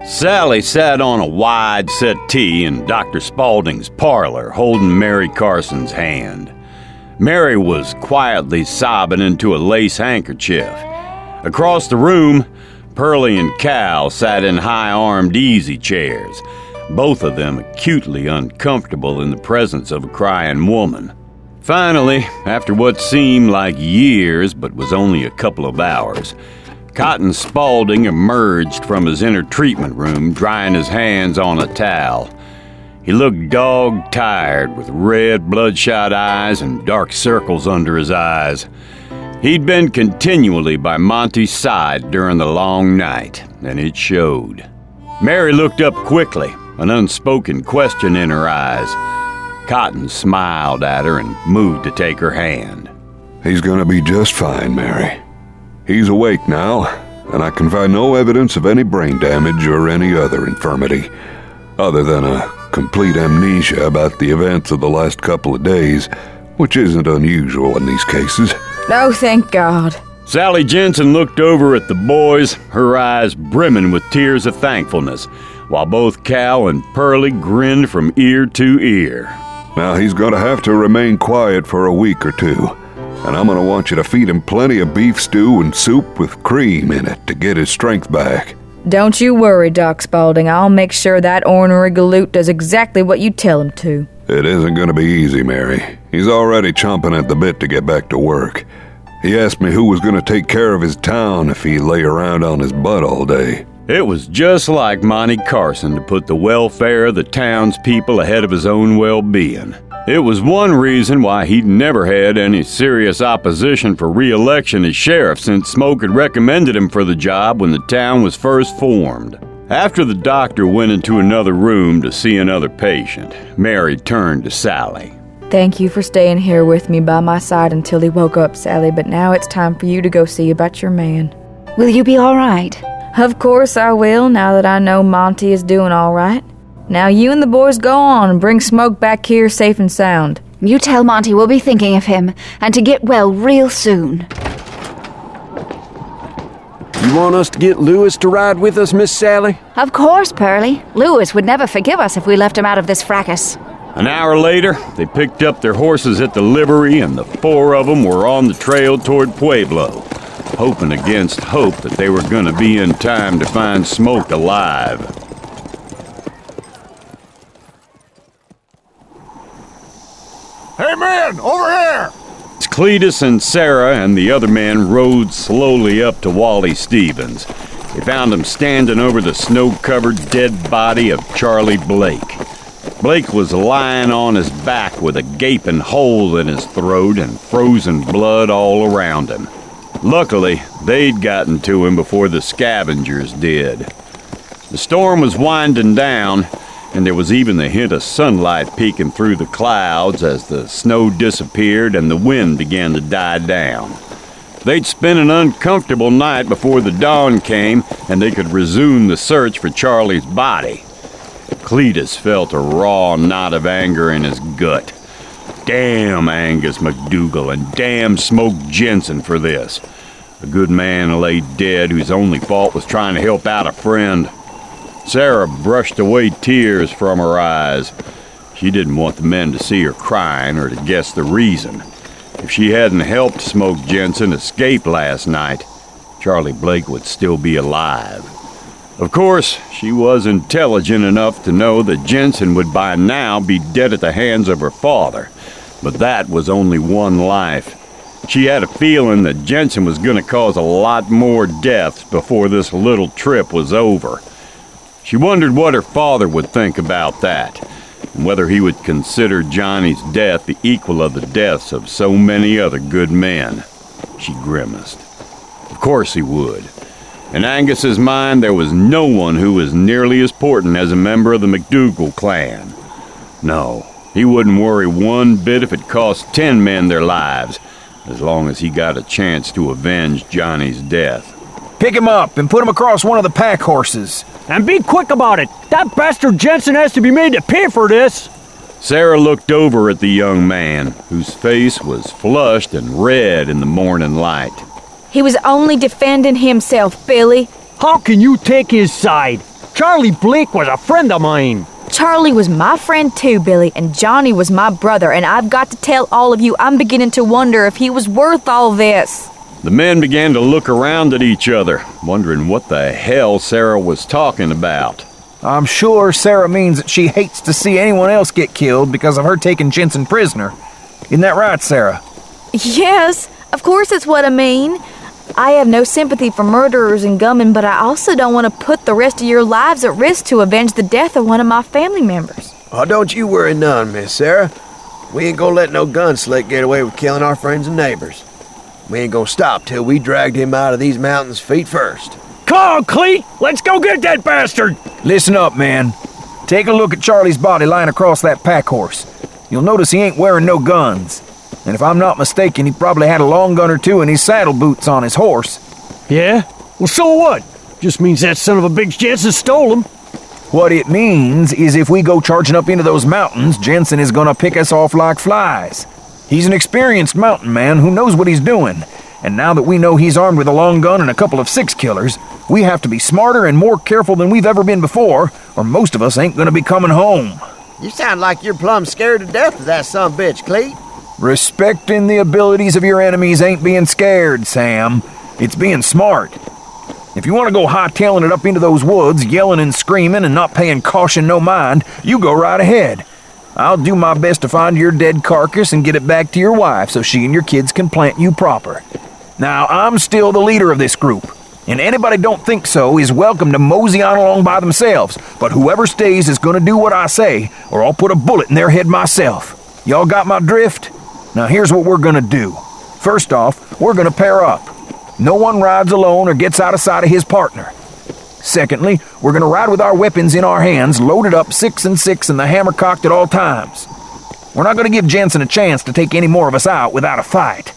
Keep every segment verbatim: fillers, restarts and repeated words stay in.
Sally sat on a wide settee in Doctor Spaulding's parlor, holding Mary Carson's hand. Mary was quietly sobbing into a lace handkerchief. Across the room, Pearlie and Cal sat in high-armed easy chairs, both of them acutely uncomfortable in the presence of a crying woman. Finally, after what seemed like years but was only a couple of hours, Cotton Spaulding emerged from his inner treatment room, drying his hands on a towel. He looked dog-tired, with red, bloodshot eyes and dark circles under his eyes. He'd been continually by Monty's side during the long night, and it showed. Mary looked up quickly, an unspoken question in her eyes. Cotton smiled at her and moved to take her hand. He's gonna be just fine, Mary. He's awake now, and I can find no evidence of any brain damage or any other infirmity, other than a complete amnesia about the events of the last couple of days, which isn't unusual in these cases. Oh, thank God. Sally Jensen looked over at the boys, her eyes brimming with tears of thankfulness, while both Cal and Pearlie grinned from ear to ear. Now he's gonna have to remain quiet for a week or two, and I'm gonna want you to feed him plenty of beef stew and soup with cream in it to get his strength back. Don't you worry, Doc Spaulding. I'll make sure that ornery galoot does exactly what you tell him to. It isn't gonna be easy, Mary. He's already chomping at the bit to get back to work. He asked me who was gonna take care of his town if he lay around on his butt all day. It was just like Monty Carson to put the welfare of the townspeople ahead of his own well-being. It was one reason why he'd never had any serious opposition for re-election as sheriff since Smoke had recommended him for the job when the town was first formed. After the doctor went into another room to see another patient, Mary turned to Sally. Thank you for staying here with me by my side until he woke up, Sally, but now it's time for you to go see about your man. Will you be all right? Of course I will, now that I know Monty is doing all right. Now you and the boys go on and bring Smoke back here safe and sound. You tell Monty we'll be thinking of him, and to get well real soon. You want us to get Lewis to ride with us, Miss Sally? Of course, Pearlie. Lewis would never forgive us if we left him out of this fracas. An hour later, they picked up their horses at the livery, and the four of them were on the trail toward Pueblo, hoping against hope that they were going to be in time to find Smoke alive. Hey, man, over here! Cletus and Sarah and the other man rode slowly up to Wally Stevens. They found him standing over the snow-covered dead body of Charlie Blake. Blake was lying on his back with a gaping hole in his throat and frozen blood all around him. Luckily, they'd gotten to him before the scavengers did. The storm was winding down, and there was even the hint of sunlight peeking through the clouds as the snow disappeared and the wind began to die down. They'd spent an uncomfortable night before the dawn came, and they could resume the search for Charlie's body. Cletus felt a raw knot of anger in his gut. Damn Angus McDougal and damn Smoke Jensen for this. A good man lay dead whose only fault was trying to help out a friend. Sarah brushed away tears from her eyes. She didn't want the men to see her crying or to guess the reason. If she hadn't helped Smoke Jensen escape last night, Charlie Blake would still be alive. Of course, she was intelligent enough to know that Jensen would by now be dead at the hands of her father, but that was only one life. She had a feeling that Jensen was going to cause a lot more deaths before this little trip was over. She wondered what her father would think about that, and whether he would consider Johnny's death the equal of the deaths of so many other good men. She grimaced. Of course he would. In Angus's mind, there was no one who was nearly as important as a member of the McDougal clan. No, he wouldn't worry one bit if it cost ten men their lives, as long as he got a chance to avenge Johnny's death. Pick him up and put him across one of the pack horses. And be quick about it. That bastard Jensen has to be made to pay for this. Sarah looked over at the young man, whose face was flushed and red in the morning light. He was only defending himself, Billy. How can you take his side? Charlie Blake was a friend of mine. Charlie was my friend too, Billy, and Johnny was my brother, and I've got to tell all of you I'm beginning to wonder if he was worth all this. The men began to look around at each other, wondering what the hell Sarah was talking about. I'm sure Sarah means that she hates to see anyone else get killed because of her taking Jensen prisoner. Isn't that right, Sarah? Yes, of course it's what I mean. I have no sympathy for murderers and gunmen, but I also don't want to put the rest of your lives at risk to avenge the death of one of my family members. Oh, don't you worry none, Miss Sarah. We ain't gonna let no gunslick get away with killing our friends and neighbors. We ain't gonna stop till we dragged him out of these mountains feet first. Come on, Cleet! Let's go get that bastard! Listen up, man. Take a look at Charlie's body lying across that pack horse. You'll notice he ain't wearing no guns. And if I'm not mistaken, he probably had a long gun or two in his saddle boots on his horse. Yeah? Well, so what? Just means that son of a bitch Jensen stole them. What it means is if we go charging up into those mountains, Jensen is gonna pick us off like flies. He's an experienced mountain man who knows what he's doing. And now that we know he's armed with a long gun and a couple of six-killers, we have to be smarter and more careful than we've ever been before, or most of us ain't gonna be coming home. You sound like you're plumb scared to death of that son of a bitch, Cleet. Respecting the abilities of your enemies ain't being scared, Sam. It's being smart. If you want to go hightailing it up into those woods, yelling and screaming and not paying caution no mind, you go right ahead. I'll do my best to find your dead carcass and get it back to your wife so she and your kids can plant you proper. Now, I'm still the leader of this group, and anybody don't think so is welcome to mosey on along by themselves, but whoever stays is gonna do what I say, or I'll put a bullet in their head myself. Y'all got my drift? Now here's what we're gonna do. First off, we're gonna pair up. No one rides alone or gets out of sight of his partner. Secondly, we're gonna ride with our weapons in our hands, loaded up six and six and the hammer cocked at all times. We're not gonna give Jensen a chance to take any more of us out without a fight.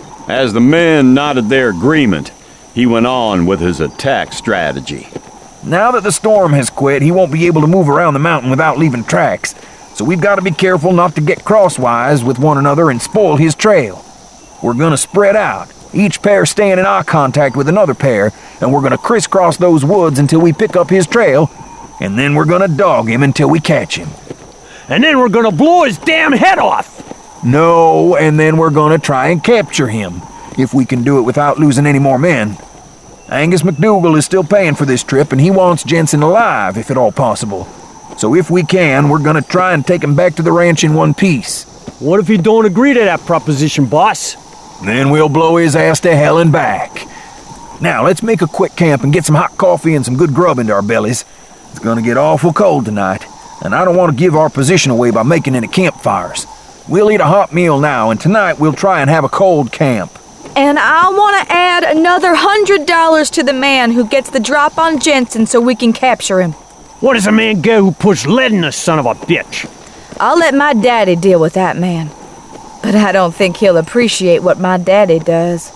As the men nodded their agreement, he went on with his attack strategy. Now that the storm has quit, he won't be able to move around the mountain without leaving tracks, so we've got to be careful not to get crosswise with one another and spoil his trail. We're gonna spread out, each pair staying in eye contact with another pair, and we're gonna crisscross those woods until we pick up his trail, and then we're gonna dog him until we catch him. And then we're gonna blow his damn head off! No, and then we're gonna try and capture him, if we can do it without losing any more men. Angus McDougal is still paying for this trip, and he wants Jensen alive, if at all possible. So if we can, we're gonna try and take him back to the ranch in one piece. What if he don't agree to that proposition, boss? Then we'll blow his ass to hell and back. Now, let's make a quick camp and get some hot coffee and some good grub into our bellies. It's gonna get awful cold tonight, and I don't want to give our position away by making any campfires. We'll eat a hot meal now, and tonight we'll try and have a cold camp. And I want to add another hundred dollars to the man who gets the drop on Jensen so we can capture him. What does a man get who puts lead in the son of a bitch? I'll let my daddy deal with that man. But I don't think he'll appreciate what my daddy does.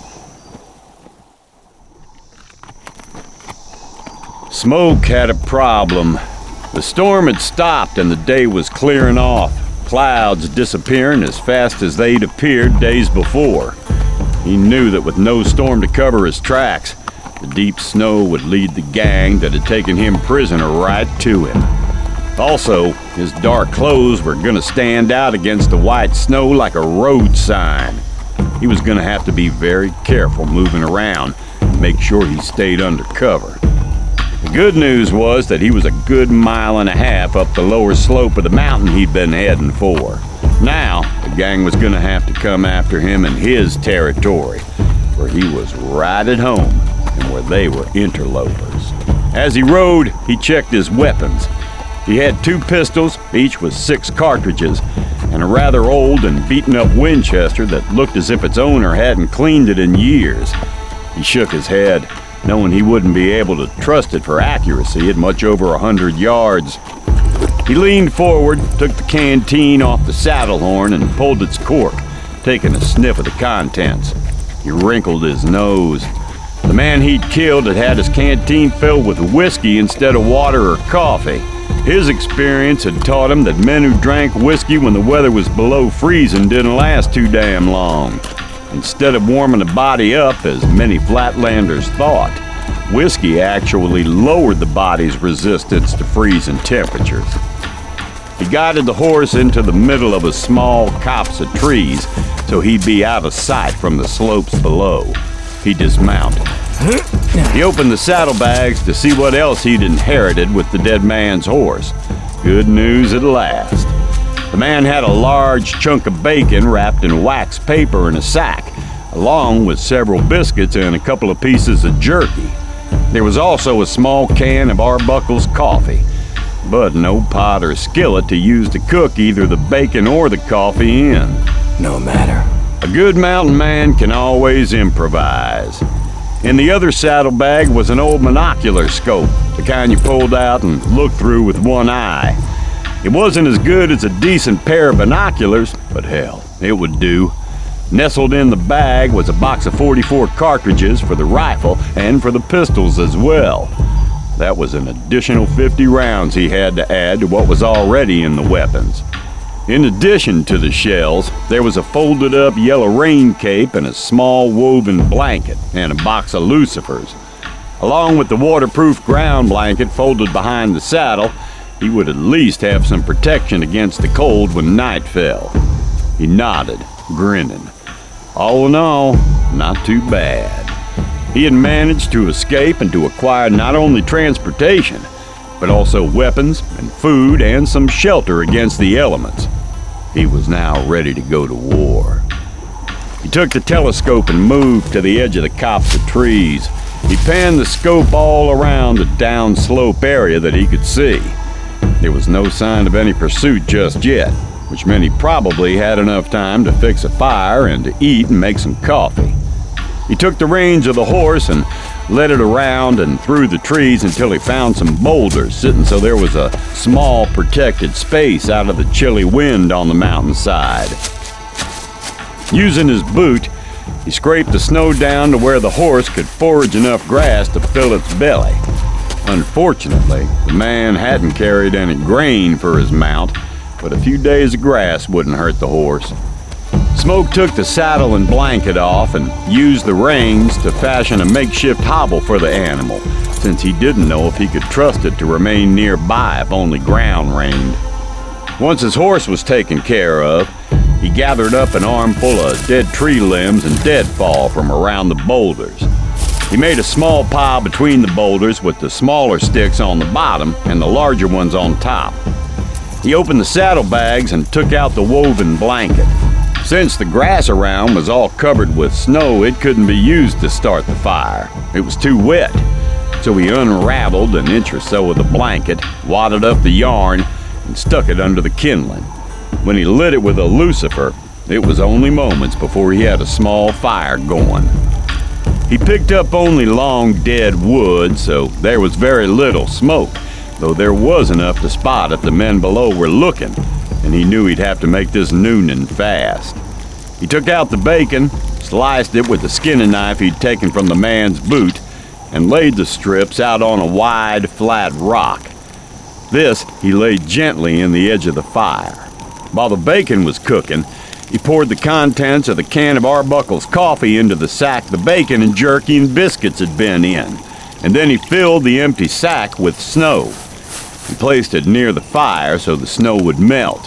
Smoke had a problem. The storm had stopped and the day was clearing off, clouds disappearing as fast as they'd appeared days before. He knew that with no storm to cover his tracks, the deep snow would lead the gang that had taken him prisoner right to him. Also, his dark clothes were gonna stand out against the white snow like a road sign. He was gonna have to be very careful moving around and make sure he stayed under cover. The good news was that he was a good mile and a half up the lower slope of the mountain he'd been heading for. Now, the gang was gonna have to come after him in his territory, where he was right at home and where they were interlopers. As he rode, he checked his weapons. He had two pistols, each with six cartridges, and a rather old and beaten-up Winchester that looked as if its owner hadn't cleaned it in years. He shook his head, knowing he wouldn't be able to trust it for accuracy at much over a hundred yards. He leaned forward, took the canteen off the saddle horn, and pulled its cork, taking a sniff of the contents. He wrinkled his nose. The man he'd killed had had his canteen filled with whiskey instead of water or coffee. His experience had taught him that men who drank whiskey when the weather was below freezing didn't last too damn long. Instead of warming the body up, as many flatlanders thought, Whiskey actually lowered the body's resistance to freezing temperatures. He guided the horse into the middle of a small copse of trees so he'd be out of sight from the slopes below. He dismounted. He opened the saddlebags to see what else he'd inherited with the dead man's horse. Good news at last. The man had a large chunk of bacon wrapped in wax paper in a sack, along with several biscuits and a couple of pieces of jerky. There was also a small can of Arbuckle's coffee, but no pot or skillet to use to cook either the bacon or the coffee in. No matter. A good mountain man can always improvise. In the other saddlebag was an old monocular scope, the kind you pulled out and looked through with one eye. It wasn't as good as a decent pair of binoculars, but hell, it would do. Nestled in the bag was a box of forty-four cartridges for the rifle and for the pistols as well. That was an additional fifty rounds he had to add to what was already in the weapons. In addition to the shells, there was a folded up yellow rain cape and a small woven blanket and a box of lucifers. Along with the waterproof ground blanket folded behind the saddle, he would at least have some protection against the cold when night fell. He nodded, grinning. All in all, not too bad. He had managed to escape and to acquire not only transportation, but also weapons and food and some shelter against the elements. He was now ready to go to war. He took the telescope and moved to the edge of the copse of trees. He panned the scope all around the downslope area that he could see. There was no sign of any pursuit just yet, which meant he probably had enough time to fix a fire and to eat and make some coffee. He took the reins of the horse and led it around and through the trees until he found some boulders sitting so there was a small protected space out of the chilly wind on the mountainside. Using his boot, he scraped the snow down to where the horse could forage enough grass to fill its belly. Unfortunately, the man hadn't carried any grain for his mount, but a few days of grass wouldn't hurt the horse. Smoke took the saddle and blanket off and used the reins to fashion a makeshift hobble for the animal, since he didn't know if he could trust it to remain nearby if only ground rained. Once his horse was taken care of, he gathered up an armful of dead tree limbs and deadfall from around the boulders. He made a small pile between the boulders with the smaller sticks on the bottom and the larger ones on top. He opened the saddlebags and took out the woven blanket. Since the grass around was all covered with snow, it couldn't be used to start the fire. It was too wet. So he unraveled an inch or so of the blanket, wadded up the yarn, and stuck it under the kindling. When he lit it with a lucifer, it was only moments before he had a small fire going. He picked up only long dead wood, so there was very little smoke, though there was enough to spot if the men below were looking, and he knew he'd have to make this nooning fast. He took out the bacon, sliced it with the skinning knife he'd taken from the man's boot, and laid the strips out on a wide, flat rock. This he laid gently in the edge of the fire. While the bacon was cooking, he poured the contents of the can of Arbuckle's coffee into the sack the bacon and jerky and biscuits had been in, and then he filled the empty sack with snow. He placed it near the fire so the snow would melt.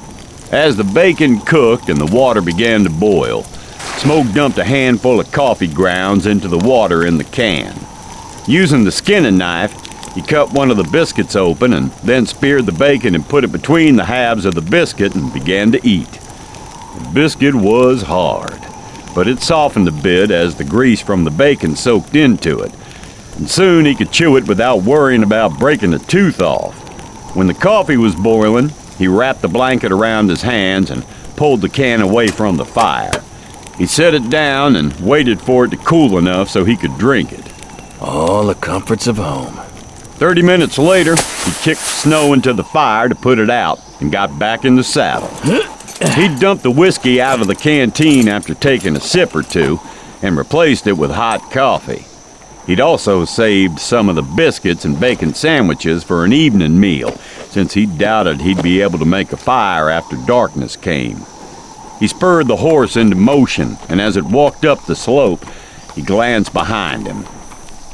As the bacon cooked and the water began to boil, Smoke dumped a handful of coffee grounds into the water in the can. Using the skinning knife, he cut one of the biscuits open and then speared the bacon and put it between the halves of the biscuit and began to eat. The biscuit was hard, but it softened a bit as the grease from the bacon soaked into it, and soon he could chew it without worrying about breaking a tooth off. When the coffee was boiling, he wrapped the blanket around his hands and pulled the can away from the fire. He set it down and waited for it to cool enough so he could drink it. All the comforts of home. Thirty minutes later, he kicked snow into the fire to put it out and got back in the saddle. He dumped the whiskey out of the canteen after taking a sip or two and replaced it with hot coffee. He'd also saved some of the biscuits and bacon sandwiches for an evening meal, since he doubted he'd be able to make a fire after darkness came. He spurred the horse into motion, and as it walked up the slope, he glanced behind him.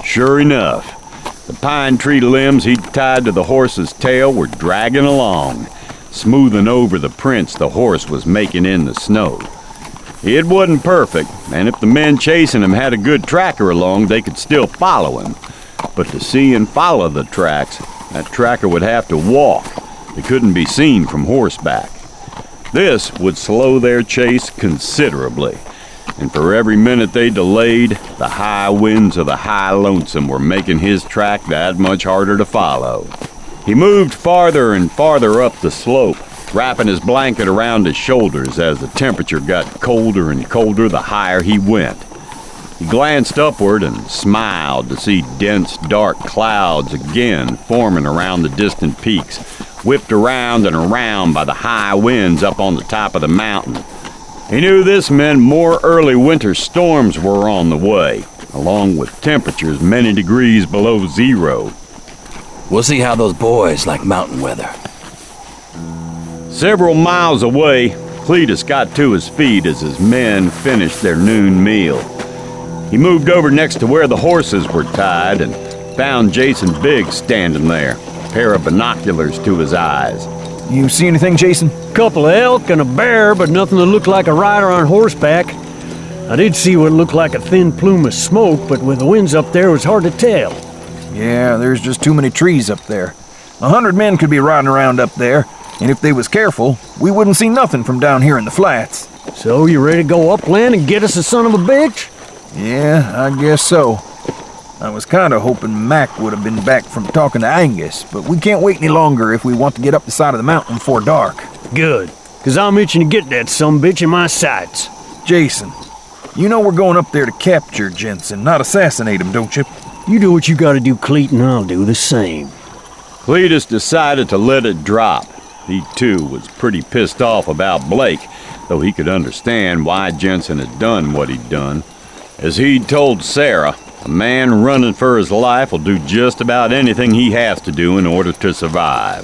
Sure enough, the pine tree limbs he'd tied to the horse's tail were dragging along, smoothing over the prints the horse was making in the snow. It wasn't perfect, and if the men chasing him had a good tracker along, they could still follow him. But to see and follow the tracks, that tracker would have to walk. They couldn't be seen from horseback. This would slow their chase considerably, and for every minute they delayed, the high winds of the High Lonesome were making his track that much harder to follow. He moved farther and farther up the slope, wrapping his blanket around his shoulders as the temperature got colder and colder the higher he went. He glanced upward and smiled to see dense, dark clouds again forming around the distant peaks, whipped around and around by the high winds up on the top of the mountain. He knew this meant more early winter storms were on the way, along with temperatures many degrees below zero. We'll see how those boys like mountain weather. Several miles away, Cletus got to his feet as his men finished their noon meal. He moved over next to where the horses were tied and found Jason Biggs standing there, a pair of binoculars to his eyes. You see anything, Jason? Couple of elk and a bear, but nothing that looked like a rider on horseback. I did see what looked like a thin plume of smoke, but with the winds up there, it was hard to tell. Yeah, there's just too many trees up there. A hundred men could be riding around up there, and if they was careful, we wouldn't see nothing from down here in the flats. So, you ready to go upland and get us a son of a bitch? Yeah, I guess so. I was kinda hoping Mac would have been back from talking to Angus, but we can't wait any longer if we want to get up the side of the mountain before dark. Good, cause I'm itching to get that sumbitch in my sights. Jason, you know we're going up there to capture Jensen, not assassinate him, don't you? You do what you gotta do, Cleet, and I'll do the same. Cletus decided to let it drop. He, too, was pretty pissed off about Blake, though he could understand why Jensen had done what he'd done. As he'd told Sarah, a man running for his life will do just about anything he has to do in order to survive.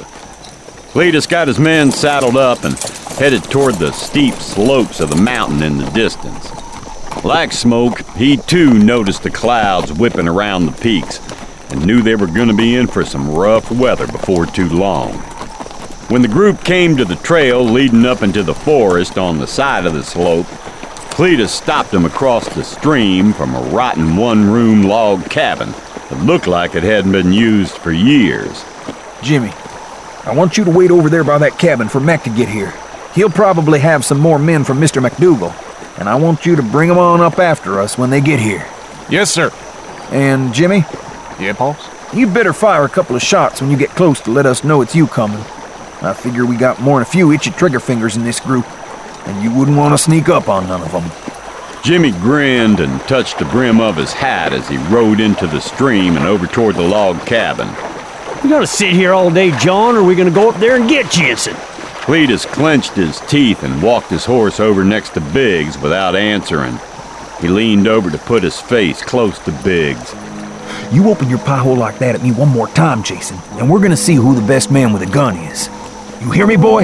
Cletus got his men saddled up and headed toward the steep slopes of the mountain in the distance. Like Smoke, he too noticed the clouds whipping around the peaks and knew they were going to be in for some rough weather before too long. When the group came to the trail leading up into the forest on the side of the slope, Cletus stopped them across the stream from a rotten one-room log cabin that looked like it hadn't been used for years. Jimmy, I want you to wait over there by that cabin for Mac to get here. He'll probably have some more men from Mister McDougal, and I want you to bring them on up after us when they get here. Yes, sir. And Jimmy? Yeah, Pauls? You'd better fire a couple of shots when you get close to let us know it's you coming. I figure we got more than a few itchy trigger fingers in this group, and you wouldn't want to sneak up on none of them. Jimmy grinned and touched the brim of his hat as he rode into the stream and over toward the log cabin. We gonna sit here all day, John, or are we gonna go up there and get Jensen? Cletus clenched his teeth and walked his horse over next to Biggs without answering. He leaned over to put his face close to Biggs. You open your pie hole like that at me one more time, Jason, and we're gonna see who the best man with a gun is. You hear me, boy?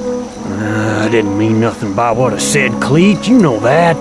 Uh, I didn't mean nothing by what I said, Cleet. You know that.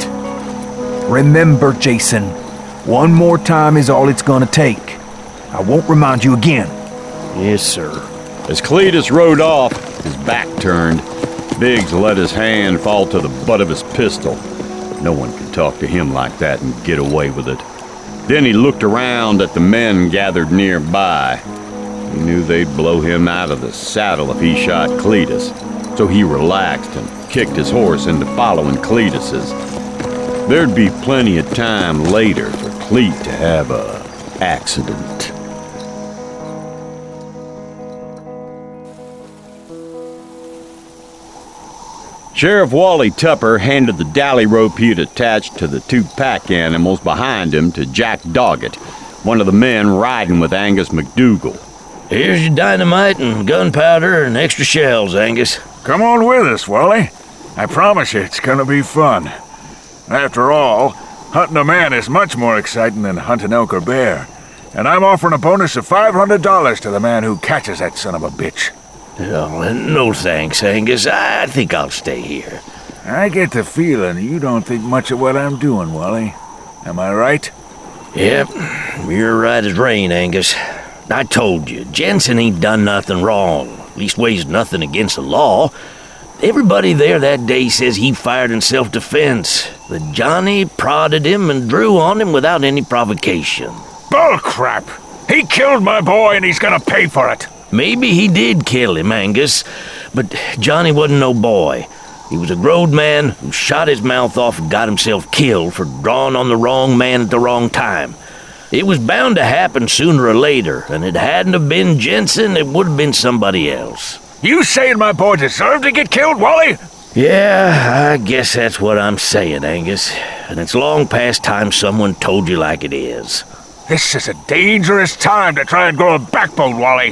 Remember, Jason, one more time is all it's gonna take. I won't remind you again. Yes, sir. As Cletus rode off, his back turned, Biggs let his hand fall to the butt of his pistol. No one could talk to him like that and get away with it. Then he looked around at the men gathered nearby. He knew they'd blow him out of the saddle if he shot Cletus, so he relaxed and kicked his horse into following Cletus's. There'd be plenty of time later for Cleet to have a accident. Sheriff Wally Tupper handed the dally rope he'd attached to the two pack animals behind him to Jack Doggett, one of the men riding with Angus McDougal. Here's your dynamite and gunpowder and extra shells, Angus. Come on with us, Wally. I promise you it's gonna be fun. After all, hunting a man is much more exciting than hunting elk or bear. And I'm offering a bonus of five hundred dollars to the man who catches that son of a bitch. Oh, no thanks, Angus. I think I'll stay here. I get the feeling you don't think much of what I'm doing, Wally. Am I right? Yep, you're right as rain, Angus. I told you, Jensen ain't done nothing wrong. Leastways, nothing against the law. Everybody there that day says he fired in self-defense. That Johnny prodded him and drew on him without any provocation. Bullcrap! He killed my boy and he's gonna pay for it. Maybe he did kill him, Angus, but Johnny wasn't no boy. He was a grown man who shot his mouth off and got himself killed for drawing on the wrong man at the wrong time. It was bound to happen sooner or later, and it hadn't have been Jensen, it would have been somebody else. You saying my boy deserved to get killed, Wally? Yeah, I guess that's what I'm saying, Angus. And it's long past time someone told you like it is. This is a dangerous time to try and grow a backbone, Wally.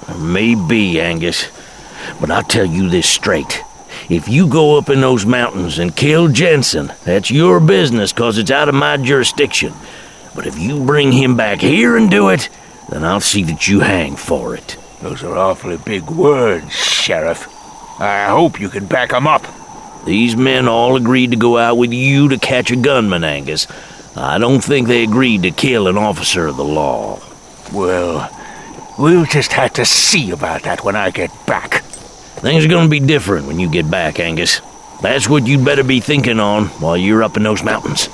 Maybe, Angus. But I'll tell you this straight. If you go up in those mountains and kill Jensen, that's your business, 'cause it's out of my jurisdiction. But if you bring him back here and do it, then I'll see that you hang for it. Those are awfully big words, Sheriff. I hope you can back them up. These men all agreed to go out with you to catch a gunman, Angus. I don't think they agreed to kill an officer of the law. Well, we'll just have to see about that when I get back. Things are gonna be different when you get back, Angus. That's what you'd better be thinking on while you're up in those mountains.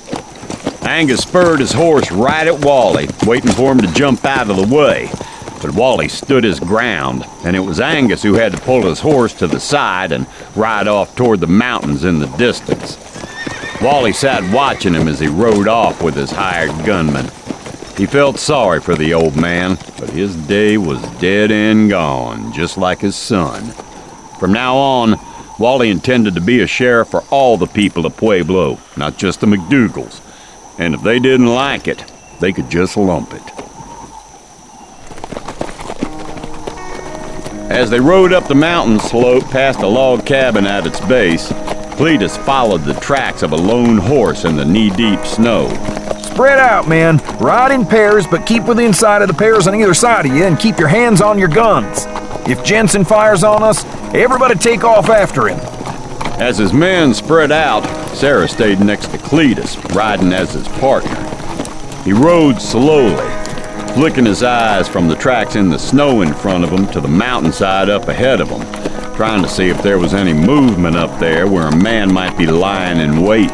Angus spurred his horse right at Wally, waiting for him to jump out of the way. But Wally stood his ground, and it was Angus who had to pull his horse to the side and ride off toward the mountains in the distance. Wally sat watching him as he rode off with his hired gunman. He felt sorry for the old man, but his day was dead and gone, just like his son. From now on, Wally intended to be a sheriff for all the people of Pueblo, not just the McDougalls. And if they didn't like it, they could just lump it. As they rode up the mountain slope past a log cabin at its base, Cletus followed the tracks of a lone horse in the knee-deep snow. Spread out, men. Ride in pairs, but keep within sight of the pairs on either side of you and keep your hands on your guns. If Jensen fires on us, everybody take off after him. As his men spread out, Sarah stayed next to Cletus, riding as his partner. He rode slowly, flicking his eyes from the tracks in the snow in front of him to the mountainside up ahead of him, trying to see if there was any movement up there where a man might be lying in wait.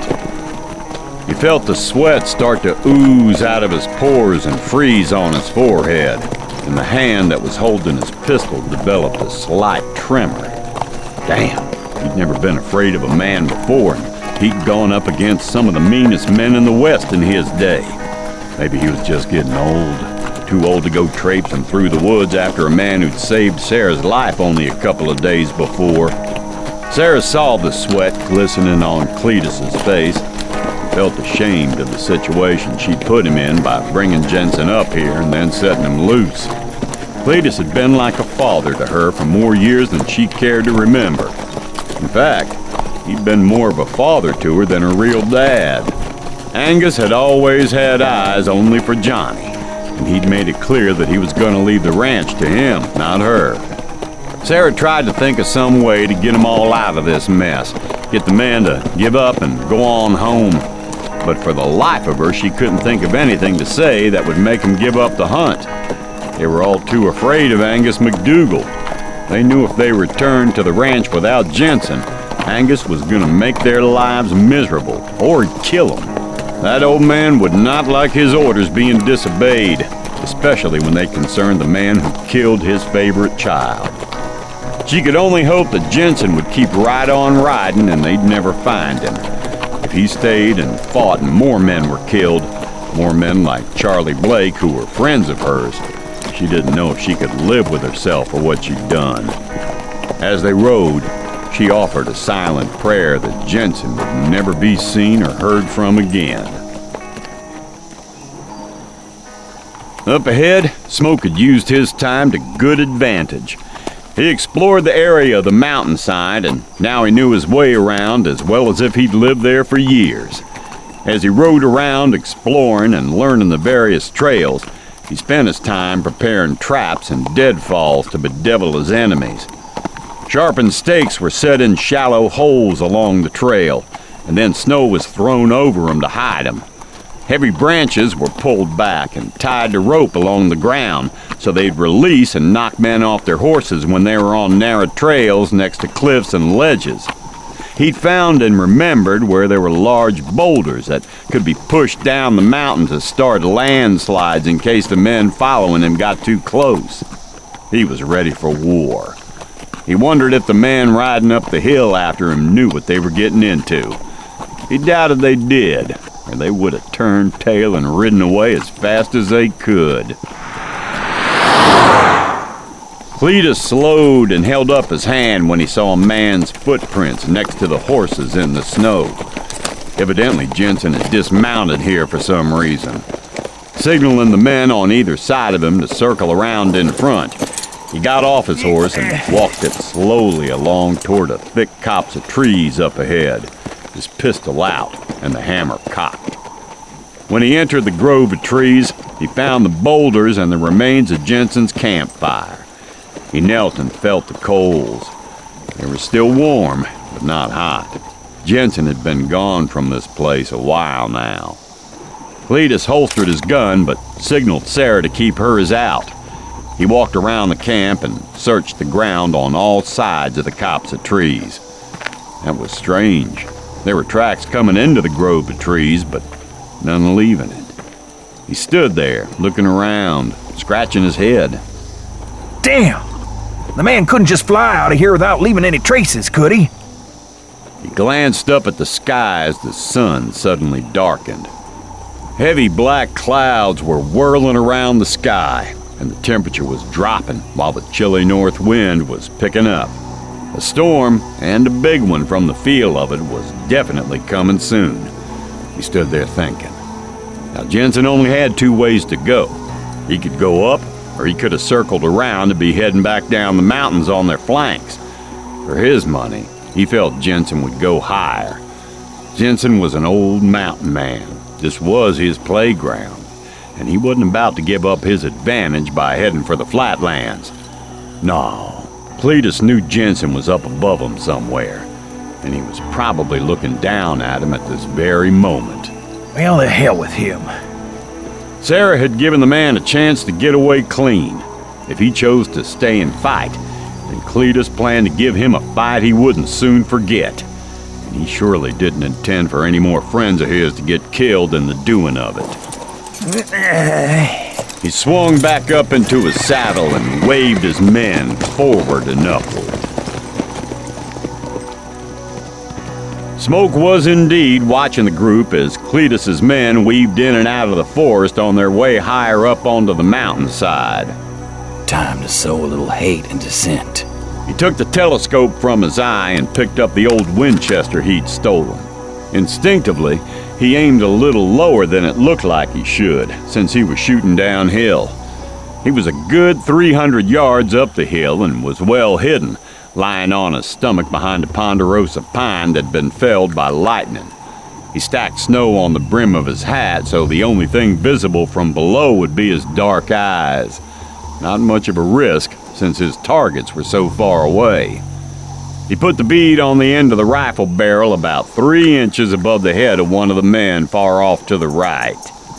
He felt the sweat start to ooze out of his pores and freeze on his forehead, and the hand that was holding his pistol developed a slight tremor. Damn, he'd never been afraid of a man before, and he'd gone up against some of the meanest men in the West in his day. Maybe he was just getting old, too old to go traipsing through the woods after a man who'd saved Sarah's life only a couple of days before. Sarah saw the sweat glistening on Cletus's face, felt ashamed of the situation she'd put him in by bringing Jensen up here and then setting him loose. Cletus had been like a father to her for more years than she cared to remember. In fact, he'd been more of a father to her than a real dad. Angus had always had eyes only for Johnny, and he'd made it clear that he was going to leave the ranch to him, not her. Sarah tried to think of some way to get them all out of this mess, get the men to give up and go on home. But for the life of her, she couldn't think of anything to say that would make them give up the hunt. They were all too afraid of Angus McDougal. They knew if they returned to the ranch without Jensen, Angus was going to make their lives miserable, or kill them. That old man would not like his orders being disobeyed, especially when they concerned the man who killed his favorite child. She could only hope that Jensen would keep right on riding and they'd never find him. If he stayed and fought and more men were killed, more men like Charlie Blake who were friends of hers, she didn't know if she could live with herself for what she'd done. As they rode, she offered a silent prayer that Jensen would never be seen or heard from again. Up ahead, Smoke had used his time to good advantage. He explored the area of the mountainside, and now he knew his way around as well as if he'd lived there for years. As he rode around exploring and learning the various trails, he spent his time preparing traps and deadfalls to bedevil his enemies. Sharpened stakes were set in shallow holes along the trail, and then snow was thrown over them to hide them. Heavy branches were pulled back and tied to rope along the ground so they'd release and knock men off their horses when they were on narrow trails next to cliffs and ledges. He'd found and remembered where there were large boulders that could be pushed down the mountain to start landslides in case the men following him got too close. He was ready for war. He wondered if the men riding up the hill after him knew what they were getting into. He doubted they did, or they would have turned tail and ridden away as fast as they could. Cletus slowed and held up his hand when he saw a man's footprints next to the horses in the snow. Evidently, Jensen had dismounted here for some reason. Signaling the men on either side of him to circle around in front, he got off his horse and walked it slowly along toward a thick copse of trees up ahead, his pistol out and the hammer cocked. When he entered the grove of trees, he found the boulders and the remains of Jensen's campfire. He knelt and felt the coals. They were still warm, but not hot. Jensen had been gone from this place a while now. Cletus holstered his gun, but signaled Sarah to keep hers out. He walked around the camp and searched the ground on all sides of the copse of trees. That was strange. There were tracks coming into the grove of trees, but none leaving it. He stood there, looking around, scratching his head. Damn! The man couldn't just fly out of here without leaving any traces, could he? He glanced up at the sky as the sun suddenly darkened. Heavy black clouds were whirling around the sky, and the temperature was dropping while the chilly north wind was picking up. A storm, and a big one from the feel of it, was definitely coming soon. He stood there thinking. Now, Jensen only had two ways to go. He could go up, or he could have circled around to be heading back down the mountains on their flanks. For his money, he felt Jensen would go higher. Jensen was an old mountain man. This was his playground, and he wasn't about to give up his advantage by heading for the flatlands. No. Cletus knew Jensen was up above him somewhere, and he was probably looking down at him at this very moment. Well, the hell with him. Sarah had given the man a chance to get away clean. If he chose to stay and fight, then Cletus planned to give him a fight he wouldn't soon forget. And he surely didn't intend for any more friends of his to get killed in the doing of it. He swung back up into his saddle and waved his men forward and upward. Smoke was indeed watching the group as Cletus's men weaved in and out of the forest on their way higher up onto the mountainside. Time to sow a little hate and dissent. He took the telescope from his eye and picked up the old Winchester he'd stolen. Instinctively, he aimed a little lower than it looked like he should, since he was shooting downhill. He was a good three hundred yards up the hill and was well hidden, lying on his stomach behind a ponderosa pine that had been felled by lightning. He stacked snow on the brim of his hat, so the only thing visible from below would be his dark eyes. Not much of a risk, since his targets were so far away. He put the bead on the end of the rifle barrel about three inches above the head of one of the men far off to the right.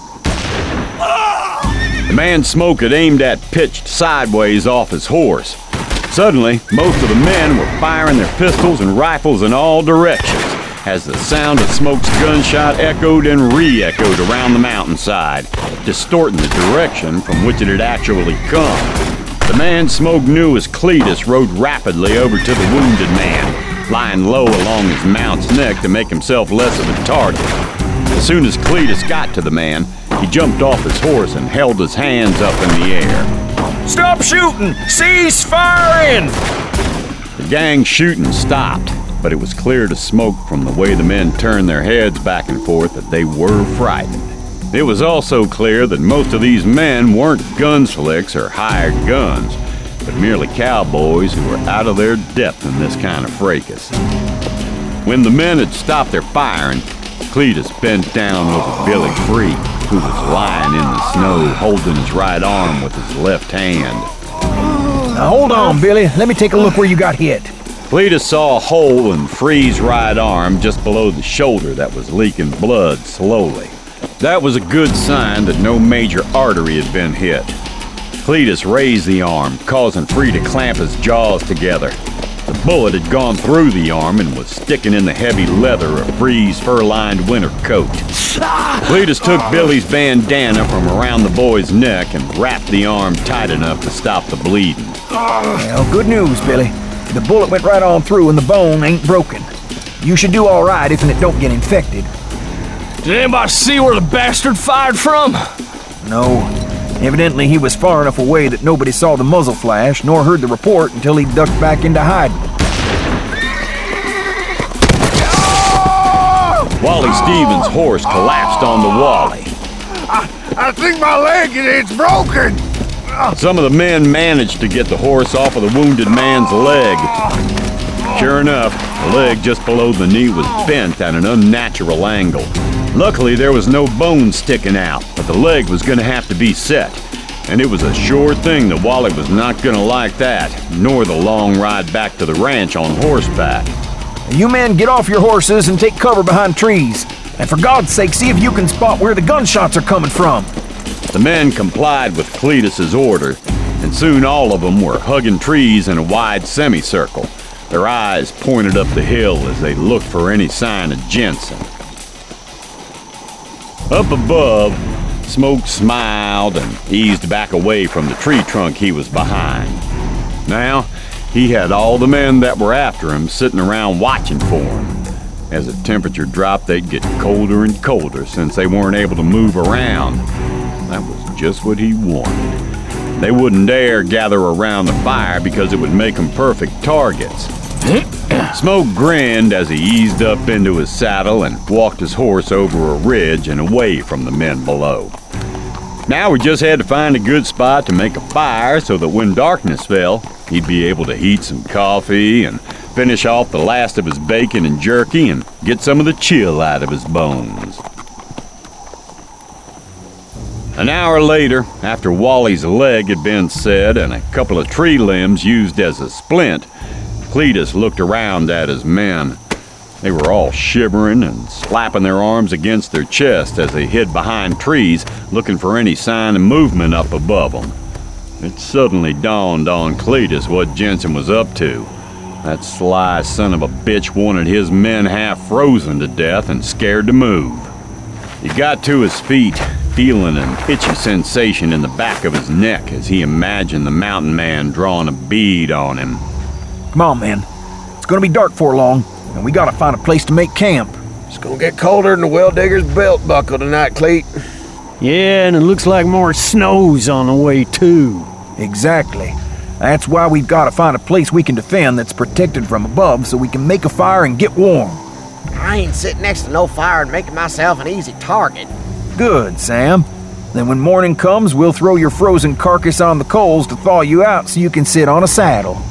The man Smoke had aimed at pitched sideways off his horse. Suddenly, most of the men were firing their pistols and rifles in all directions as the sound of Smoke's gunshot echoed and re-echoed around the mountainside, distorting the direction from which it had actually come. The man Smoke knew as Cletus rode rapidly over to the wounded man, lying low along his mount's neck to make himself less of a target. As soon as Cletus got to the man, he jumped off his horse and held his hands up in the air. Stop shooting! Cease firing! The gang's shooting stopped, but it was clear to Smoke from the way the men turned their heads back and forth that they were frightened. It was also clear that most of these men weren't gunslicks or hired guns, but merely cowboys who were out of their depth in this kind of fracas. When the men had stopped their firing, Cletus bent down over Billy Free, who was lying in the snow, holding his right arm with his left hand. Now hold on, Billy. Let me take a look where you got hit. Cletus saw a hole in Free's right arm just below the shoulder that was leaking blood slowly. That was a good sign that no major artery had been hit. Cletus raised the arm, causing Free to clamp his jaws together. The bullet had gone through the arm and was sticking in the heavy leather of Free's fur-lined winter coat. Cletus took Billy's bandana from around the boy's neck and wrapped the arm tight enough to stop the bleeding. Well, good news, Billy. The bullet went right on through and the bone ain't broken. You should do all right if it don't get infected. Did anybody see where the bastard fired from? No. Evidently he was far enough away that nobody saw the muzzle flash nor heard the report until he ducked back into hiding. Wally Stevens' horse collapsed onto Wally. I, I think my leg is broken. Some of the men managed to get the horse off of the wounded man's leg. Sure enough, the leg just below the knee was bent at an unnatural angle. Luckily, there was no bone sticking out, but the leg was going to have to be set. And it was a sure thing that Wally was not going to like that, nor the long ride back to the ranch on horseback. You men get off your horses and take cover behind trees. And for God's sake, see if you can spot where the gunshots are coming from. The men complied with Cletus's order, and soon all of them were hugging trees in a wide semicircle. Their eyes pointed up the hill as they looked for any sign of Jensen. Up above, Smoke smiled and eased back away from the tree trunk he was behind. Now, he had all the men that were after him sitting around watching for him. As the temperature dropped, they'd get colder and colder since they weren't able to move around. That was just what he wanted. They wouldn't dare gather around the fire because it would make them perfect targets. Smoke grinned as he eased up into his saddle and walked his horse over a ridge and away from the men below. Now we just had to find a good spot to make a fire so that when darkness fell, he'd be able to heat some coffee and finish off the last of his bacon and jerky and get some of the chill out of his bones. An hour later, after Wally's leg had been set and a couple of tree limbs used as a splint, Cletus looked around at his men. They were all shivering and slapping their arms against their chest as they hid behind trees, looking for any sign of movement up above them. It suddenly dawned on Cletus what Jensen was up to. That sly son of a bitch wanted his men half frozen to death and scared to move. He got to his feet, feeling an itchy sensation in the back of his neck as he imagined the mountain man drawing a bead on him. Come on, man. It's gonna be dark for long, and we gotta find a place to make camp. It's gonna get colder than the well digger's belt buckle tonight, Cleet. Yeah, and it looks like more snow's on the way, too. Exactly. That's why we've gotta find a place we can defend that's protected from above so we can make a fire and get warm. I ain't sitting next to no fire and making myself an easy target. Good, Sam. Then when morning comes, we'll throw your frozen carcass on the coals to thaw you out so you can sit on a saddle.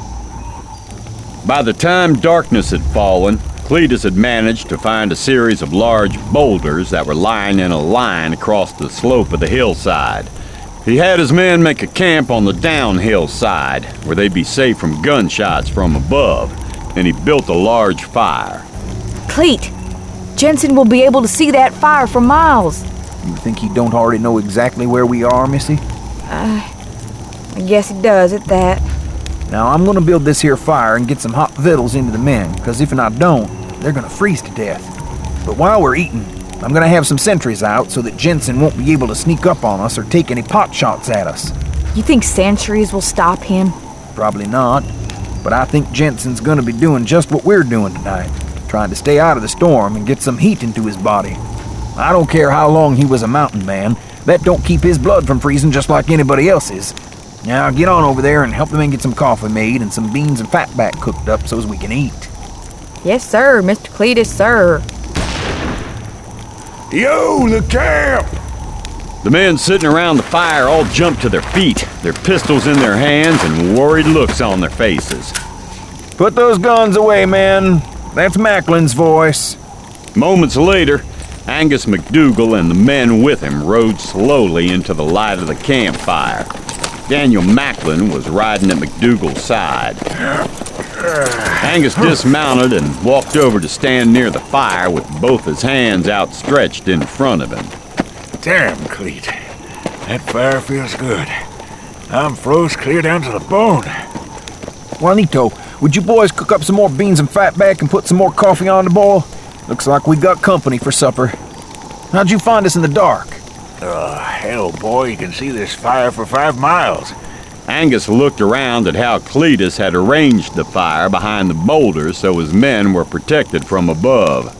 By the time darkness had fallen, Cletus had managed to find a series of large boulders that were lying in a line across the slope of the hillside. He had his men make a camp on the downhill side, where they'd be safe from gunshots from above, and he built a large fire. Cleet, Jensen will be able to see that fire for miles. You think he don't already know exactly where we are, Missy? Uh, I guess he does at that. Now, I'm gonna build this here fire and get some hot victuals into the men, because if I don't, they're gonna freeze to death. But while we're eating, I'm gonna have some sentries out so that Jensen won't be able to sneak up on us or take any pot shots at us. You think sentries will stop him? Probably not, but I think Jensen's gonna be doing just what we're doing tonight, trying to stay out of the storm and get some heat into his body. I don't care how long he was a mountain man, that don't keep his blood from freezing just like anybody else's. Now get on over there and help the men get some coffee made and some beans and fatback cooked up so as we can eat. Yes, sir, Mister Cletus, sir. Yo, the camp! The men sitting around the fire all jumped to their feet, their pistols in their hands and worried looks on their faces. Put those guns away, men. That's Macklin's voice. Moments later, Angus McDougal and the men with him rode slowly into the light of the campfire. Daniel Macklin was riding at McDougal's side. Angus dismounted and walked over to stand near the fire with both his hands outstretched in front of him. Damn, Cleet. That fire feels good. I'm froze clear down to the bone. Juanito, would you boys cook up some more beans and fatback and put some more coffee on the boil? Looks like we got company for supper. How'd you find us in the dark? Oh, hell, boy, you can see this fire for five miles. Angus looked around at how Cletus had arranged the fire behind the boulders so his men were protected from above.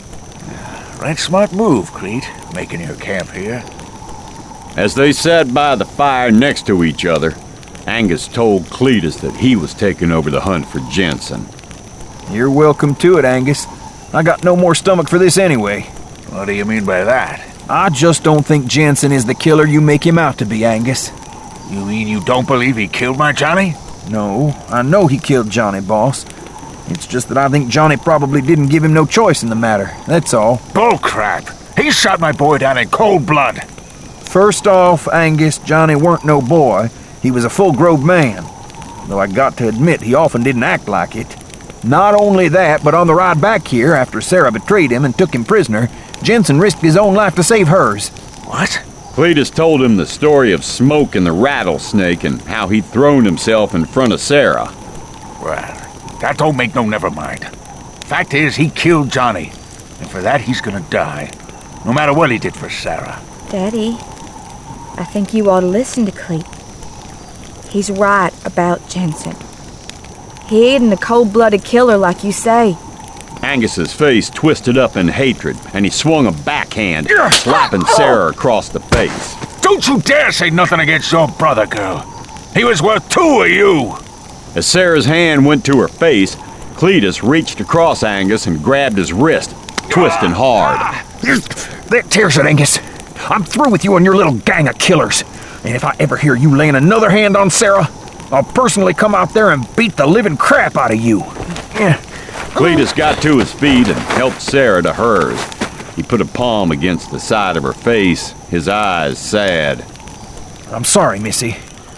Right smart move, Cleet, making your camp here. As they sat by the fire next to each other, Angus told Cletus that he was taking over the hunt for Jensen. You're welcome to it, Angus. I got no more stomach for this anyway. What do you mean by that? I just don't think Jensen is the killer you make him out to be, Angus. You mean you don't believe he killed my Johnny? No, I know he killed Johnny, boss. It's just that I think Johnny probably didn't give him no choice in the matter, that's all. Bullcrap! He shot my boy down in cold blood! First off, Angus, Johnny weren't no boy. He was a full-grown man. Though I got to admit, he often didn't act like it. Not only that, but on the ride back here, after Sarah betrayed him and took him prisoner, Jensen risked his own life to save hers. What? Cletus told him the story of Smoke and the rattlesnake and how he'd thrown himself in front of Sarah. Well, that don't make no never mind. Fact is, he killed Johnny, and for that he's gonna die, no matter what he did for Sarah. Daddy, I think you ought to listen to Cleet. He's right about Jensen. He ain't a cold-blooded killer like you say. Angus's face twisted up in hatred, and he swung a backhand, slapping Sarah across the face. Don't you dare say nothing against your brother, girl. He was worth two of you. As Sarah's hand went to her face, Cletus reached across Angus and grabbed his wrist, twisting hard. That tears it, Angus. I'm through with you and your little gang of killers. And if I ever hear you laying another hand on Sarah, I'll personally come out there and beat the living crap out of you. Yeah. Cletus got to his feet and helped Sarah to hers. He put a palm against the side of her face, his eyes sad. I'm sorry, Missy.